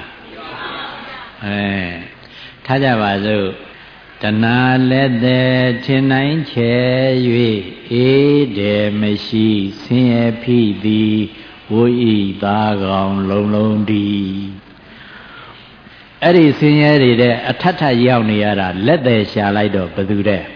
ထားကြပါစို့တဏှာလက်သည်ထင်နိုင်ချဲ၍အေးတယ်မရှိဆင်းရဲဖိသည်ဝိဤသားကောင်လုံးလုံးဒီအဲ့ဒီဆင်းရဲတွေတဲ့အထက်ထရောက်နေရတာလက်သည်ရှာလိုက်တော့ဘယ်သူတဲ့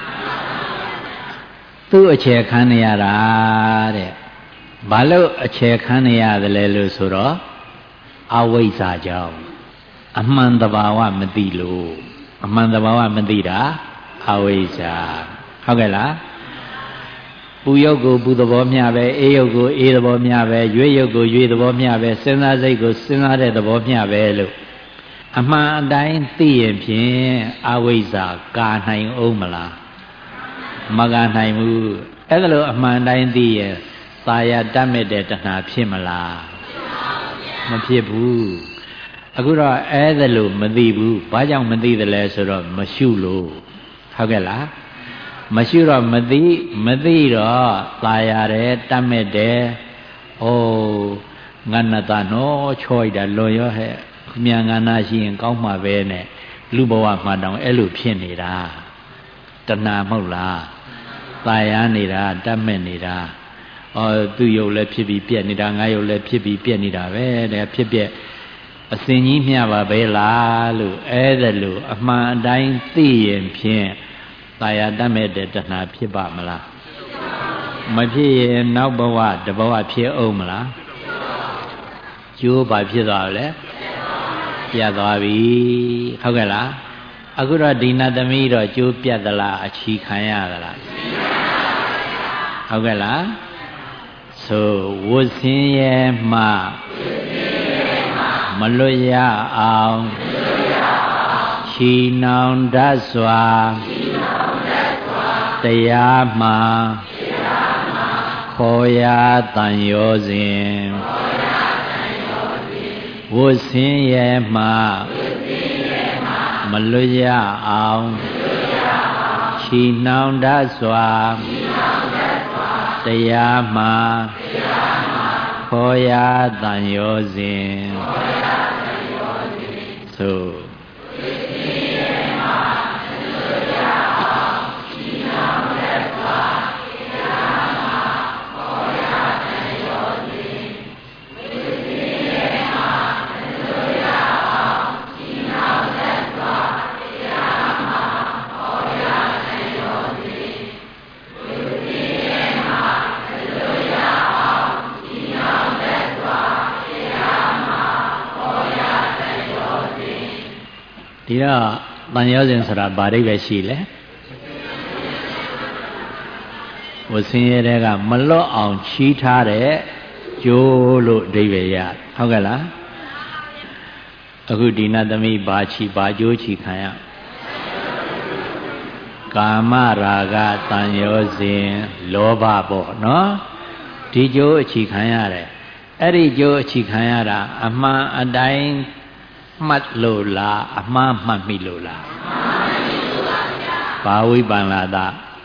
သူ့အခြေခံနေရတာတဲ့ဘာလို့အခြေခံနေရတယ်လဲလို့ဆိုတော့အဝိဇ္ဇာကြောင့်အမှန်တဘာဝမသိလို့အမှန်တဘာဝမသိတာအဝိဇ္ဇာဟုတ်ကဲ့လားပူရုပ်ကိုပူသဘောမျှပဲအေးရုပ်ကိုအေးသဘောမျှပဲရွေ့ရုပ်ကိုရွေ့သဘောမျှပဲစဉ်းစားစိတ်ကိုစဉ်းစားတဲ့သဘောမျှပဲလို့အမှန်အတိုင်းသိရင်ဖြင့်အဝိဇ္ဇာကာနိုင်အောင်မလားမကာနိုင်ဘူးအဲ့ဒါလို့အမှန်တိုင်းသိရင်သာယာတတ်မဲ့တဲ့တဏှာဖြစ်မလားမဖြစ်ဘူးအခုတော့အဲ့ဒါလို့မသိဘူးဘာကြောင့်မသိသလဲဆိုတော့မရှုလို့ဟုတ်ကဲ့လားမရှိတော့မသိတော့သာရတယ်တတ်မဲ့တယ်ဩငါနတနော်ချောလိုက်တာလွန်ရောဟဲ့မြန်ငါနာရှိရင်ကောင်းမှာပဲနဲ့လူဘဝမှာတောင်အဲ့လိုဖြစ်နေတာတဏှာမဟုတ်လားသာရနေတာတတ်မဲ့နေတာသူ့ယုတ်လည်းဖြစ်ပြီးပြက်နေတာငါယုတ်လည်းဖြစ်ပြီးပြက်နေတာပဲတဲ့ဖြစ်ပြက်အစဉ်ကြီးမျှပါပဲလားလို့အဲ့ဒါလို့အမှန်အတိုင်းသိရင်ဖြင့်သာယာတတ်မဲ့တဲ့တဏှာဖြစ်ပါမလားမဖြစ်ရင်နောက်ဘဝတဘဝဖြစ်အောင်မလားကျိုးပါဖြစ်သွားလဲပြတ်သွားပြီဟုတ်ကဲ့လားအခုတော့ဒီနတ်သမီးတော့ကျိုးပြတ်သလားအချီခံရသလားဟုတ်ကဲ့လားဆိုဝတ်ဆင်းရဲမှမလွတ်ရအောင်ချီနှောင်တတ်စွာတရားမှခေါ်ရာတန်ရောစဉ်ဝတ်ဆင်းရဲမှမလွတ်ရအောင်ချီနှောင်တတ်စွာတရားမှခေါ်ရာတန်ရောစဉ်သို့ဒီတော့တန်ရောစဉ်ဆိုတာဘာအိဗယ်ရှိလဲဝဆင်းရဲတဲ့ကမလွတ်အောင်ချီးထားတဲ့ကျိုးလို့အိဗယ်ရဟုတ်ကဲ့လားအခုဒီနတ်သမီးဘာချီဘာကျိုးချီခံရကာမရာဂတန်ရောစဉ်လောဘပေါ့နော်ဒီကျိုးအချီခံရတယ်အဲ့ဒီကျိုးအချီခံရတာအမှန်အတိုင်းမှတ်လို့လားအမှားမှတ်မိလို့လားဘာဝိပန္နတာ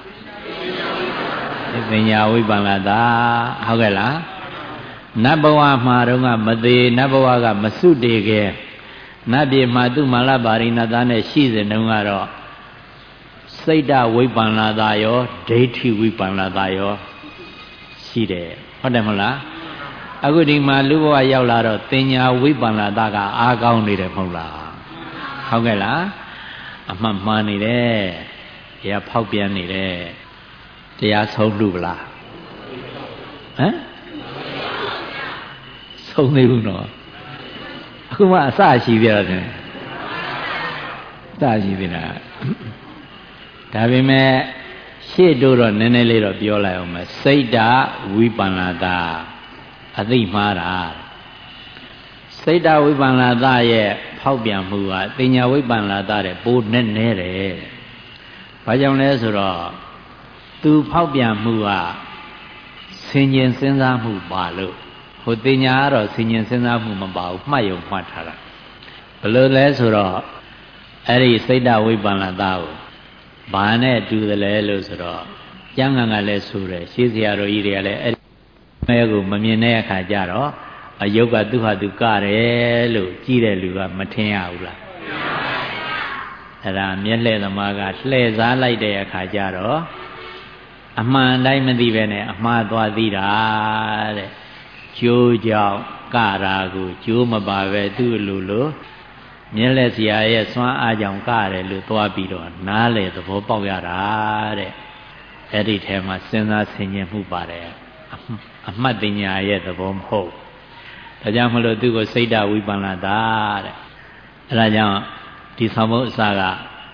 ပညာဝိပန္နတာဟုတ်ကဲ့လားနတ်ဘဝမှာတော့ကမသေးနတ်ဘဝကမစွတေခဲ့နတ်ပြည်မှာသူမာလပါရိဏတာနဲ့ရှိစဉ်တုန်းကတော့စိတ်တဝိပန္နတာရောဒိဋ္ဌိဝိပန္နတာရောရှိတယ်ဟုတ်တယ်မလားအခုဒီမှာလူဘဝရောက်လာတော့တင်ညာဝိပန္နတာကအားကောင်းနေတယ်မဟုတ်လားဟုတ်ကဲ့လားအမှန်မှန်နေတယ်တရားဖောက်ပြန်နေတယ်တရားဆုံးလို့ဗလားဟမ်ဆုံးနေဘူးနော်အခုမှအစရှိသေးတယ်အစရှိသေးတာဒါပေမဲ့ရှေ့တို့တော့နည်းနည်းလေးတော့ပြောလိုက်အောင်မယ်စိတ်ဓာဝိပန္နတာအသိမှားတာစိတ်ဓာဝိပန္နတာရဲ့ဖောက်ပြန်မှုကတင်ညာဝိပန္နတာတဲ့ပိုးနဲ့နဲတယ်ဘာကြောင့်လဲဆိုတော့သူဖောက်ပြန်မှုကဆင်ញင်စဉ်းစားမှုပါလို့ဟိုတင်ညာကတော့ဆင်ញင်စဉ်းစားမှုမပါဘူးမှတ်ယုံမှတ်ထားတာဘယ်လိုလဲဆိုတော့အဲ့ဒီစိတ်ဓာဝိပန္နတာကိုဘာနဲ့တူတယ်လဲလို့ဆိုတော့ကျမ်းဂန်ကလည်းဆိုတယ်ရှေးဆရာတော်ကြီးတွေကလည်းအဲ့ဒီမဲကိုမမြင်တဲ့အခါကျတော့အယုတ်ကသူ့ဟာသူကတယ်လို့ကြည့်တဲ့လူကမထင်ရဘူးလားအဲ့ဒါမျက်လှည့်သမားကလှည့်စားလိုက်တဲ့အခါကျတော့အမှန်တိုင်းမသိပဲနဲ့အမှားသွားသိတာတဲ့ကျိုးကြောင့်ကရာကိုကျိုးမပါပဲသူ့လိုမျက်လက်စရာရဲ့စွမ်းအားကြောင့်ကတယ်လို့သွားပြီးတော့နားလေသဘောပေါက်ရတာတဲ့အဲ့ဒီထဲမှာစဉ်းစားဆင်ခြင်မှုပါတယ်အမှတ်တင်ညာရဲ့သဘောမဟုတ်ဒါကြောင့်မလို့သူကိုစိတ်ဓာဝိပန္နတာတဲ့အဲ့ဒါကြောင့်ဒီဆောင်မုတ်အစက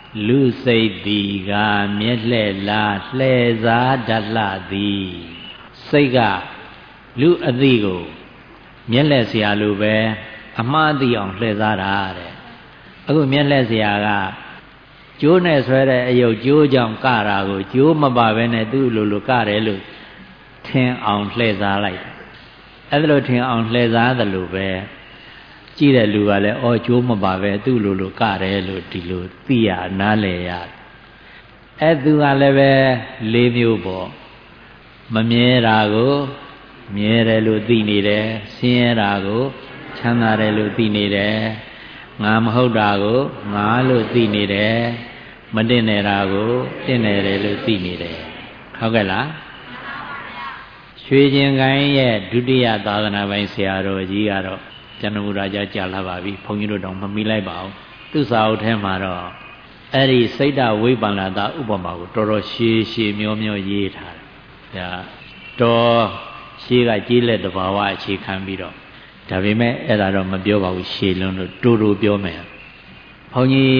လူစိတ်ဒီကမျက်လှဲ့လားလှဲစားဓာတ်လှသည်စိတ်ကလူအသိကိုမျက်လှဲ့เสียလိုပဲအမှားသိအောင်လှဲစားတာတဲ့အခုမျက်လှဲ့เสียကကျိုးနဲ့ဆွဲတဲ့အယုတ်ကျိုးကြောင့်ကတာကိုကျိုးမပါဘဲနဲ့သူ့လိုကတယ်လို့ထင်အောင်လှဲစားလိုက်အဲ့ဒါလို့ထင်အောင်လှဲစားတယ်လို့ပဲကြည့်တဲ့လူကလည်းအော်ကျိုးမပါပဲသူ့လိုကတယ်လို့ဒီလိုသိရနားလည်ရအဲ့သူကလည်းပဲ၄မျိုးပေါ့မမြဲတာကိုမြဲတယ်လို့သိနေတယ်ဆင်းရဲတာကိုချမ်းသာတယ်လို့သိနေတယ်ငါမဟုတ်တာကိုငါလို့သိနေတယ်မတင်နေတာကိုတင်နေတယ်လို့သိနေတယ်ဟုတ်ကဲ့လားရွှေကျင်ကိုင်းရဲ့ဒုတိယသာသနာပိုင်ဆရာတော်ကြီးကတော့ကျန်တော်မူရာကြာလာပါပြီဘုန်းကြီးတို့တောင်မမီလိုက်ပါဘူးသူစာအုပ်ထဲမှာတော့အဲ့ဒီစိတ်တဝိပ္ပန္နတာဥပမာကိုတော်တော်ရှည်မျောရေးထားတယ်ဒါတော်ရှည်ကကြီးလက်တဘာဝအခြေခံပြီးတော့ဒါပေမဲ့အဲ့ဒါတော့မပြောပါဘူးရှည်လုံးလို့တူပြောမယ်ဘုန်းကြီး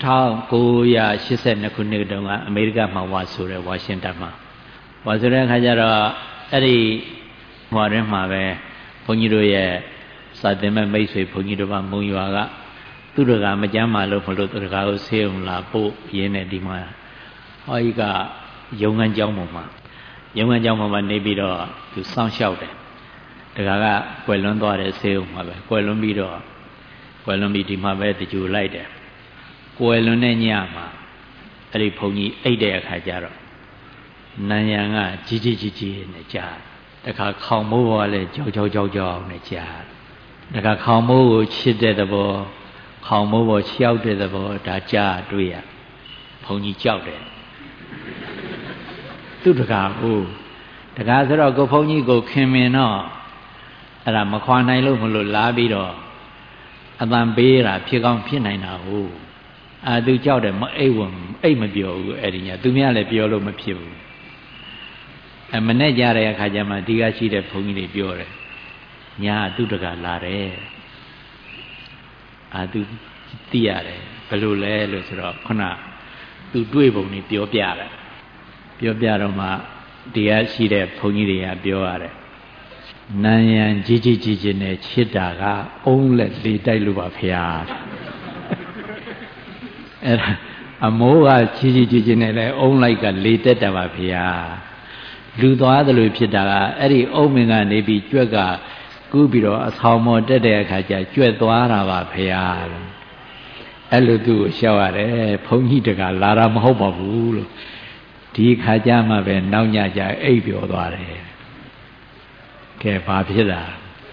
1982ခုနှစ်တုန်းကအမေရိကမှာဝါဆိုတယ်ဝါရှင်တန်မှာဝါဆိုတဲ့အခါကျတော့အဲ့ဒီဟောတဲ့မှာပဲဘုန်းကြီးတို့ရဲ့စာသင်မဲ့မိတ်ဆွေဘုန်းကြီးတို့ကမုံရွာကသူတို့ကမကြမ်းမာလို့မလို့သူတို့ကကိုဆေးုံလာပို့ရင်းနဲ့ဒီမှာဟောကြီးကရုံငန်းကျောင်းပေါ်မှာနေပြီးတော့သူစောင့်ရှောက်တယ်တခါကကွယ်လွန်းသွားတဲ့ဆေးုံမှာပဲကွယ်လွန်းပြီးဒီမှာပဲတကြိုလိုက်တယ်ကွယ်လွန်းတဲ့ညမှာအဲ့ဒီဘုန်းကြီးအိတ်တဲ့အခါကျတော့နံရံကကြီးနဲ့ကြားတခါခေါင်မိုးပေါ်လည်းကြောက်နဲ့ကြားတခါခေါင်မိုးကိုချစ်တဲ့သဘောခေါင်မိုးပေါ်ရှောက်တဲ့သဘောဒါကြားတွေ့ရဘုန်းကြီးကြောက်တယ်သူတခါဟုတ်တခါဆိုတော့ကိုဘုန်းကြီးကိုခင်မင်တော့အဲ့ဒါမခွာနိုင်လို့မလို့လာပြီးတော့အတန်ပေးတာဖြစ်ကောင်းဖြစ်နိုင်တာဟုတ်သူကြောက်တယ်မအိတ်မပြောဘူးအဲ့ဒီညသူများလည်းပြောလို့မဖြစ်ဘူးမနဲ့ကြတဲ့အခါကျမှဒီကရှိတဲ့ဘုန်းကြီးတွေပြောတယ်ညာသူတကလာတယ်သူသိရတယ်ဘယ်လိုလဲလို့ဆိုတော့ခုနသူတွေးပုံတွေပြောပြတော့မှဒီကရှိတဲ့ဘုန်းကြီးတွေကပြောရတယ်နံရံကြီးနဲ့ချစ်တာကအုံးလက်လေတိုက်လို့ပါဖရာအဲ့ဒါအမိုးကကြီးနဲ့လဲအုံးလိုက်ကလေတက်တာပါဖရာလူသွားတယ်လို့ဖြစ်တာကအဲ့ဒီအုံးမင်ကနေပြီးကြွက်ကကူးပြီးတော့အဆောင်မော်တက်တဲ့အခါကျကြွက်သွားတာပါဖရာအဲ့လိုသူ့ကိုရှောက်ရတယ်ဘုန်းကြီးတကလာတာမဟုတ်ပါဘူးလို့ဒီခါကျမှပဲနောက်ညကျအိပ်ပျော်သွားတယ်ကဲဘာဖြစ်တာ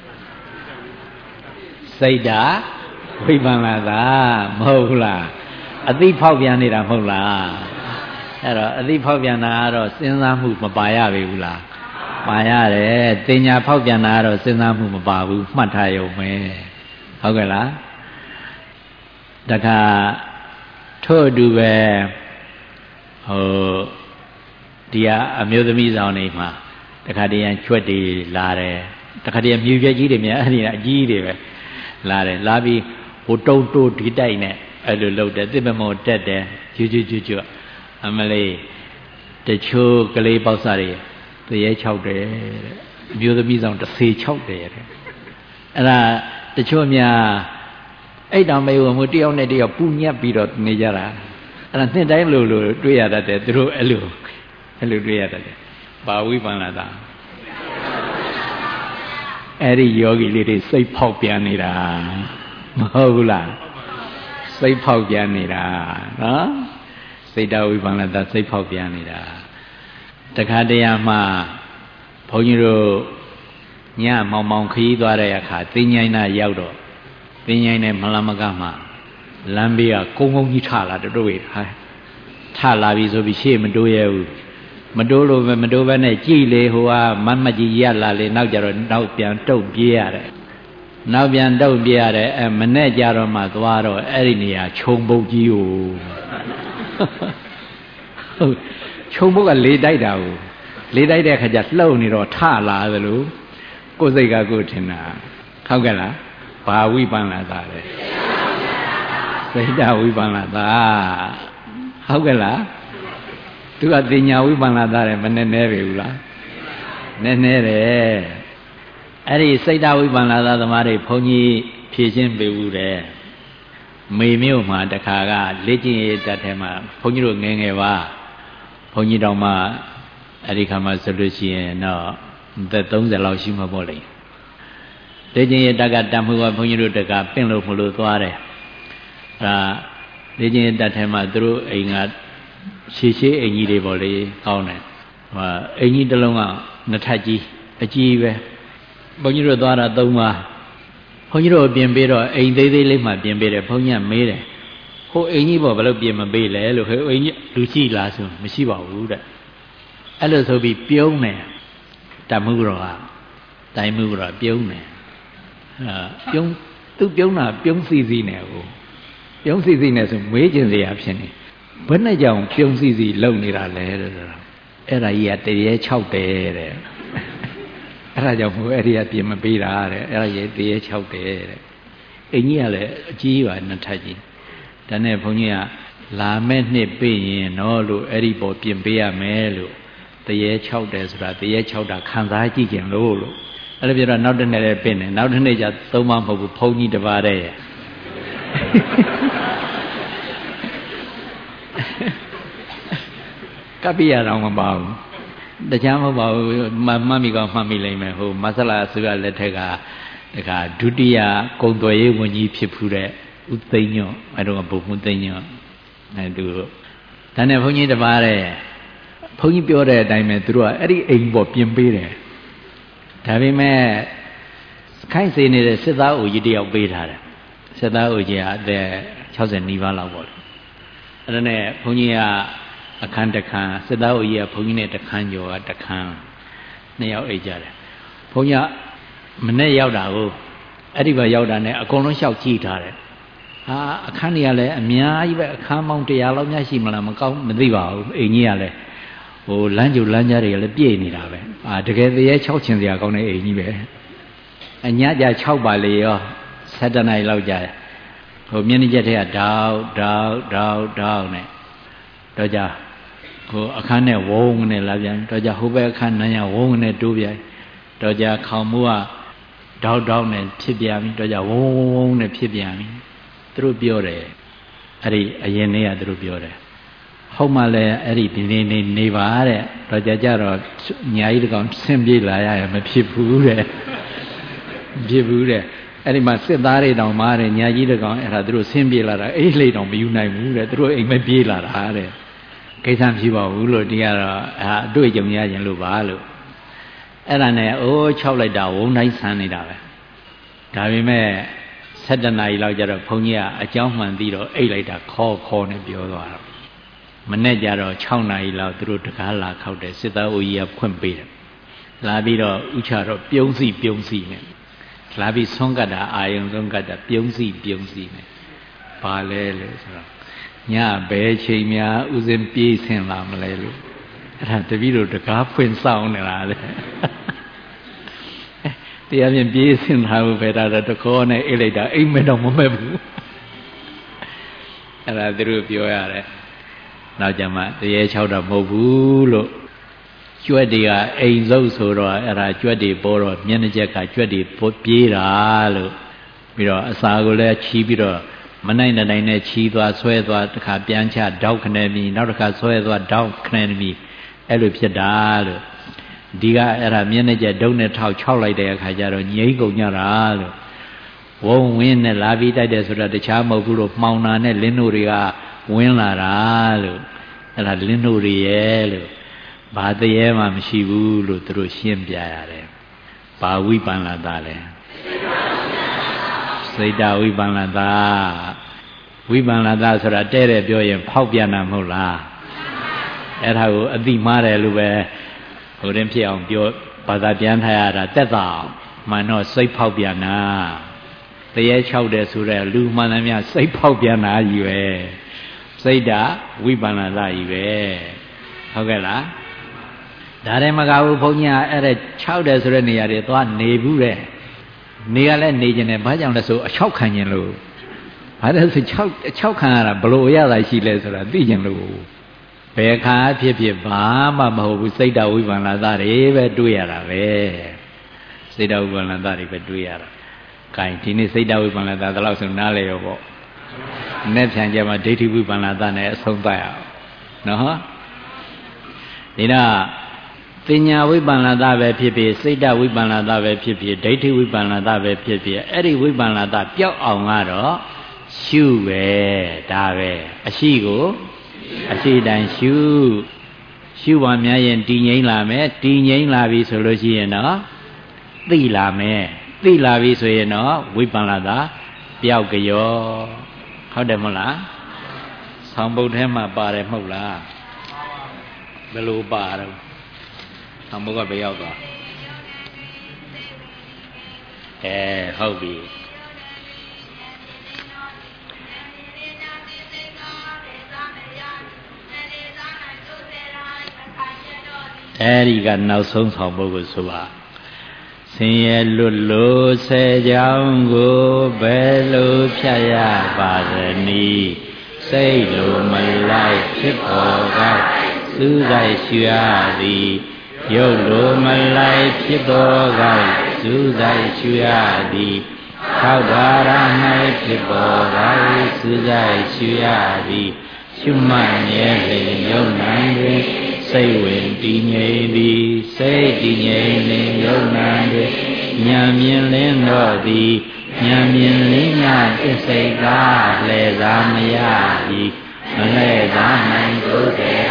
စိတ်ဓာဝိပ္ပန္နတာမဟုတ်လားအသိဖောက်ပြန်နေတာမဟုတ်လားအဲ့တော့အသိဖောက်ပြန်တာကတော့စဉ်းစားမှုမပါရပေဘူးလားပါရတယ်တင်ညာဖောက်ပြန်တာကတော့စဉ်းစားမှုမပါဘူးမှတ်ထားရုံပဲဟုတ်ကဲ့လားတခါထို့အတူပဲဒီကအမျိုးသမီးဆောင်နေမှာတခါတည်းချွတ်တွေလာတယ်တခါတည်းမြူပြက်ကြီးတွေများအဲ့ဒီကအကြီးတွေပဲလာတယ်လာပြီးဟိုတုံတိုးဒီတိုက်နဲ့အဲ့လိုလုပ်တယ်တစ်ပမောတက်တယ်ကျွတ်အမလေးတချို့ကလေးပေါက်စားတွေတရေ6တယ်တဲ့အမျိုးသမီးဆောင်တစ်စေ6တယ်တဲ့အဲ့ဒါတချို့များအဲ့တောင်မေဝမှုတယောက်နဲ့တယောက်ပူညက်ပြီးတော့နေကြတာအဲ့ဒါနှစ်တိုင်းလိုတွေ့ရတတ်တယ်သူတို့အဲ့လိုတွေ့ရတတ်တယ်ဘာဝိပ္ပန္နတာအဲ့ဒီယောဂီလေးတွေစိတ်ဖောက်ပြန်နေတာမဟုတ်ဘူးလားစိတ်ဖောက်ပြန်နေတာနော်စိတ်တဝိပ္ပန္နတာစိတ်ဖောက်ပြန်နေတာတခါတရံမှာဘုန်းကြီးတို့ညမောင်ခရီးသွားတဲ့အခါတင်းញိုင်းနာရောက်တော့တင်းញိုင်းနဲ့မလမကမှာလမ်းဘေးကကုန်းကြီးထလာတို့ထလာပြီဆိုပြီးရှေ့မတိုးရဲဘူးမတိုးလို့ပဲမတိုးဘဲနဲ့ကြည်လေဟိုကမကြီးရလာလေနောက်ကြတော့နောက်ပြန်တုတ်ပြေးရတယ်မနဲ့ကြတော့မှသွားတော့အဲ့ဒီနေရာခြုံပုတ်ကြီးကိုခြုံပုတ်ကလေတိုက်တာကိုလေတိုက်တဲ့ခါကျလှုပ်နေတော့ထလာသလိုကိုယ်စိတ်ကကိုယ်ထင်တာဟုတ်ကဲ့လားဘာဝိပ္ပန္နတာလဲစိတ်တဝိပ္ပန္နတာဟုတ်ကဲ့လားသူကတင်ညာဝိပန္နသားတယ်မနဲ့နဲပဲဘူးလားနဲနဲတယ်အဲ့ဒီစိတ်တဝိပန္နသားသမားတွေဘုန်းကြီးဖြည့်ရှင်းပေးဦးတယ်မေမြို့မှာတခါကလေ့ကျင့်ရေးတက်ထဲမှာဘုန်းကြီးတို့ငယ်ငယ်ပါဘုန်းကြီးတော်မှအဲ့ဒီခါမှဆိုလို့ရှိရင်တော့သက်30လောက်ရှိမှာပေါ့လေလေ့ကျင့်ရေးတက်ကတတ်မှုကဘုန်းကြီးတို့တကပင့်လို့မလို့သွားတယ်အဲ့ဒါလေ့ကျင့်ရေးတက်ထဲမှာသူတို့အိမ်ကရှေးအိမ်ကြီးတွေပေါ့လေကောင်းတယ်ဟိုအိမ်ကြီးတစ်လုံးကနှစ်ထပ်ကြီးအကြီးပဲဘုန်းကြီးတို့သွားတာ3ပါဘုန်းကြီးတို့ပြင်ပေးတော့အိမ်သေးသေးလေးမှပြင်ပေးတယ်ဘုန်းကြီးကမေးတယ်ဟိုအိမ်ကြီးပေါ့ဘယ်လိုပြင်မပေးလဲလို့ဟိုအိမ်ကြီးလူရှိလားဆိုမရှိပါဘူးတဲ့အဲ့လိုဆိုပြီးပြုံးတယ်တမှုတော်ကတိုင်မှုတော်ပြုံးတယ်ပြုံးသူပြုံးတာပြုံးစီစီနဲ့ဟိုပြုံးစီစီနဲ့ဆိုမေးကျင်စရာဖြစ်နေဘယ်နဲ့ကြောင့်ပြုံးစီစီလုံနေတာလဲတဲ့အဲ့ဒါကြီးကတရေ6တယ်တဲ့အဲ့ဒါကြောင့်မို့အဲ့ဒီကပြင်မပေးတာတဲ့အဲ့ဒါကြီးတရေ6တယ်တဲ့အိမ်ကြီးကလည်းအကြီးပါနှစ်ထပ်ကြီးဒါနဲ့ဘုန်းကြီးကလာမဲ့နှစ်ပြည့်ရင်တော့လို့အဲ့ဒီပေါ်ပြင်ပေးရမယ်လို့တရေ6တယ်ဆိုတာတရေ6တာခံစားကြည့်ကြလို့အဲ့လိုပြောတော့နောက်တစ်နေ့လည်းပြင်တယ်နောက်တစ်နေ့ကျ3မမဟုတ်ဘူးဘုန်းကြီးတစ်ပါးတည်းကပ္ပိယတော်မပါဘူးတရားမဟုတ်ပါဘူးမှတ်မိကောမှတ်မိလိမ့်မယ်ဟိုမဆလာစုရလက်ထက်ကတခါဒုတိယကုံသွယ်ရေးဝန်ကြီးဖြစ်ဖူးတဲ့ဥသိမ်းညွန့်အဲတော့ဘုံမှုသိမ်းညွန့်အဲသူဒါနဲ့ဘုန်းကြီးတပါးတဲ့ဘုန်းကြီးပြောတဲ့အတိုင်းပဲသူတို့ကအဲ့ဒီအိမ်ပေါ်ပြင်ပေးတယ်ဒါပေမဲ့ခိုင်းစေနေတဲ့စစ်သားအိုကြီးတယောက်ပေးထားတယ်စစ်သားအိုကြီးကအသက်60နီးပါးလောက်ပေါ့လေအဲ့ဒါနဲ့ဘုန်းကြီးကအခန်းတစ်ခန်းစစ်သားအိုကြီးကဘုန်းကြီးနဲ့တစ်ခန်းကျော်ကတစ်ခန်း2ယောက်အိတ်ကြတယ်ဘုန်းကြီးကမနေ့ရောက်တာကိုအဲ့ဒီဘက်ရောက်တာနဲ့အကုန်လုံးလျှောက်ကြည့်ထားတယ်ဟာအခန်းတွေကလည်းအများကြီးပဲအခန်းပေါင်း100လောက်များရှိမလားမကောင်းမသိပါဘူးအိမ်ကြီးကလည်းဟိုလမ်းကျူလမ်းကြားတွေကလည်းပြည့်နေတာပဲတကယ်တည်း6ချင်စရာကောင်းတဲ့အိမ်ကြီးပဲအညကြ6ပါလေရော7နာရီလောက်ကြာဟိုမျက်နှာချက်တွေကတောက်နဲ့တော့ကြဟိုအခန်းနဲ့ဝုန်းနဲ့လာပြန်တော့ကြဟိုဘက်အခန်းနိုင်ရဝုန်းနဲ့တိုးပြန်တော့ကြခေါင်မှုကတောက်နဲ့ဖြစ်ပြန်ပြီတော့ကြဝုန်းနဲ့ဖြစ်ပြန်ပြီသူတို့ပြောတယ်အဲ့ဒီအရင်နေ့ကသူတို့ပြောတယ်ဟုတ်မှလည်းအဲ့ဒီဒီနေ့နေပါတဲ့တော့ကြတော့ညာကြီးတကောင်ဆင်းပြေးလာရမဖြစ်ဘူးတဲ့ဖြစ်ဘူးတဲ့အဲ့ဒီမှာစစ်သားတွေတောင်မားတယ်ညာကြီးတကောင်အဲ့ဒါသူတို့ဆင်းပြေးလာတာအိတ်လိတ်တောင်မယူနိုင်ဘူးတဲ့သူတို့အိမ်မပြေးလာတာတဲ့ကိစ္စမရှိပါဘူးလို့တရားတော့အတွေ့အကြုံရရင်လို့ပါလို့အဲ့ဒါနဲ့အိုး6လိုက်တာဝုန်းတိုင်းဆန်းနေတာပဲဒါပေမဲ့7နာရီလောက်ကျတော့ဘုန်းကြီးကအကြောင်းမှန်ပြီးတော့အိတ်လိုက်တာခေါ်နဲ့ပြောသွားတော့မနေ့ကျတော့6နာရီလောက်သူတို့တကားလာခောက်တယ်စစ်သားအိုကြီးကဖွင့်ပေးတယ်လာပြီးတော့ဥချတော့ပြုံးစီနဲ့လာပြီးဆွန့်ကတ်တာအာယုံဆုံးကတ်တာပြုံးစီနဲ့ဘာလဲလို့ဆိုတော့ညဘယ်ချိန်များဥစဉ်ပြေးဆင်းလာမလဲလို့အဲ့ဒါတပည့်တို့တကားဖွင့်ဆောင်နေတာလေတရားပြင်ပြေးဆင်းလာဖို့ပဲဒါတော့တခေါနဲ့အိတ်လိုက်တာအိမ်မတော့မမဲ့ဘူးအဲ့ဒါသူတို့ပြောရတယ်နောက်ကြမှာတရေ6တော့မဟုတ်ဘူးလို့ကျွတ်တွေကအိမ်စုပ်ဆိုတော့အဲ့ဒါကျွတ်တွေပေါ်တော့မျက်နှာချက်ကကျွတ်တွေပြေးတာလို့ပြီးတော့အစာကိုလည်းချီးပြီးတော့မနိုင်တိုင်းနဲ့ချီးသွားဆွဲသွားတစ်ခါပြန်ချတောက်ခနဲ့ပြီးနောက်တစ်ခါဆွဲသွားတောက်ခနဲ့ပြီးအဲ့လိုဖြစ်တာလို့ဒီကအဲ့ဒါမျက်နှာချက်ဒုံနဲ့ထောက်6လိုက်တဲ့အခါကျတော့ငြိမ့်ကုန်ကြတာလို့ဝုန်းဝင်းနဲ့လာပြီးတိုက်တယ်ဆိုတော့တခြားမဟုတ်ဘူးလို့မှောင်နာနဲ့လင်းတို့တွေကဝင်လာတာလို့အဲ့ဒါလင်းတို့တွေရဲ့လို့ဘာတရေမှမရှိဘူးလို့သူတို့ရှင်းပြရတယ်ဘာဝိပန္နတာလဲစိတ်တဝိပန္နတာဝိပန္နတာဆိုတာတဲ့တဲ့ပြောရင်ဖောက်ပြန်တာမဟုတ်လားအဲ့ဒါကိုအတိမားတယ်လို့ပဲဟိုရင်ဖြစ်အောင်ပြောဘာသာပြန်ထားရတာတက်တာမှန်တော့စိတ်ဖောက်ပြန်တာတရေ6တယ်ဆိုတော့လူမှန်သမျှစိတ်ဖောက်ပြန်တာကြီးပဲစိတ်ဓာဝိပန္နတာကြီးပဲဟုတ်ကဲ့လားဒါလည်းမကဘူးဘုန်းကြီးကအဲ့ဒါ6တယ်ဆိုတဲ့နေရာတွေသွားနေဘူးတဲ့နေကလည်းနေကျင်တယ်ဘာကြောင့်လဲဆိုအချောက်ခံခြင်းလို့ဘာလဲဆို6ခံရတာဘလို့ရတာရှိလဲဆိုတာသိကြလို့ဘယ်ခါဖြစ်ဘာမှမဟုတ်ဘူးစိတ်တဝိပန္နတာတွေပဲတွေးရတာပဲစိတ်တဝိပန္နတာတွေပဲတွေးရတာ။ခိုင်ဒီနေ့စိတ်တဝိပန္နတာဒါလို့ဆိုနားလေရောပေါ့။နဲ့ဖြန်ကြမှာဒိဋ္ဌိဝိပန္နတာနဲ့အဆုံးသတ်ရအောင်နော်။ဒီတော့ပညာဝိပန္နတာပဲဖြစ်ဖြစ်စိတ်တဝိပန္နတာပဲဖြစ်ဖြစ်ဒိဋ္ဌိဝိပန္နတာပဲဖြစ်ဖြစ်အဲ့ဒီဝိပန္နတာပျောက်အောင်ကတော့ရှုပဲဒါပဲအရှိကိုအရှိတိုင်းရှုပါများရင်တည်ငြိမ်လာမယ်တည်ငြိမ်လာပြီဆိုလို့ရှိရင်တော့သိလာမယ်သိလာပြီဆိုရင်တော့ဝိပန္နတာပျောက်ကြောဟုတ်တယ်မဟုတ်လားဆောင်းပုတ်ထဲမှာပါတယ်မဟုတ်လားဘယ်လိုပါတော့ဆောင်းပုတ်ကဘယ်ရောက်သွားဟုတ်ပြီအဲဒီကနောက်ဆုံးဆောင်ပုဒ်ကိုဆိုပါဆင်းရဲလွတ်လို့ဆဲကြောင်းကိုဘယ်လိုဖြတ်ရပါသနည်းစိတ်လိုမလိုက်ဖြစ်ပေါ်ကစူးစိုက်ရှူရသည်ရုပ်လိုမလိုက်ဖြစ်ပေါ်ကစူးစိုက်ရှူရသည်သောတာရ၌ဖြစ်ပေါ်ကစူးစိုက်ရှူရသည်ရှုမှတ်မြဲလျင်ယုံနာတွင်စိတ်ဝင်တည်ငြိမ်သည်စိတ်တည်ငြိမ်လျင်ယုံနာတွင်ဉာဏ်မြင်လင်းတော့သည်ဉာဏ်မြင်လင်းမှသစ္စိတ်ကားလှည့်စားမရသည်မလှည့်စားနိုင်ကိုယ်တည်း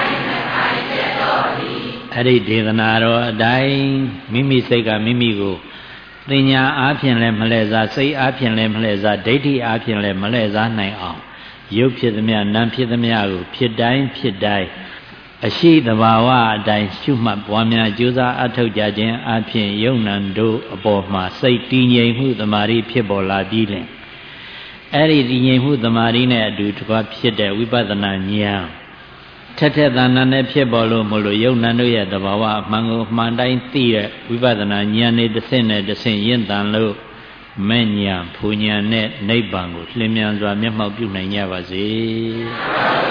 အဲ့ဒီဒေသနာတော်အတိုင်းမိမိစိတ်ကမိမိကိုသင်ညာအားဖြင့်လည်းမလှည့်စားစိတ်အားဖြင့်လည်းမလှည့်စားဒိဋ္ဌိအားဖြင့်လည်းမလှည့်စားနိုင်အောင်ရုပ်ဖြစ်သမျှနာမ်ဖြစ်သမျှကိုဖြစ်တိုင်းအရှိတဘာဝအတိုင်းရှုမှတ်ပွားများကြိုးစားအထောက်ကြခြင်းအပြင်ယုံနံတို့အပေါ်မှာစိတ်တည်ငြိမ်မှုသမာဓိဖြစ်ပေါ်လာပြီးလင်အဲ့ဒီတည်ငြိမ်မှုသမာဓိနဲ့အတူတကွဖြစ်တဲ့ဝိပဿနာဉာဏ်ထက်ထက်သန်သန်နဲ့ဖြစ်ပေါ်လို့မလို့ယုံနံတို့ရဲ့သဘာဝအမှန်ကိုမှန်တိုင်းသိတဲ့ဝိပဿနာဉာဏ်နဲ့တစ်ဆင့်နဲ့တစ်ဆင့်ရင့်တန်လို့မဲ့ဉာဏ်ဖူဉာဏ်နဲ့နိဗ္ဗာန်ကိုလျင်မြန်စွာမျက်မှောက်ပြုနိုင်ကြပါစေ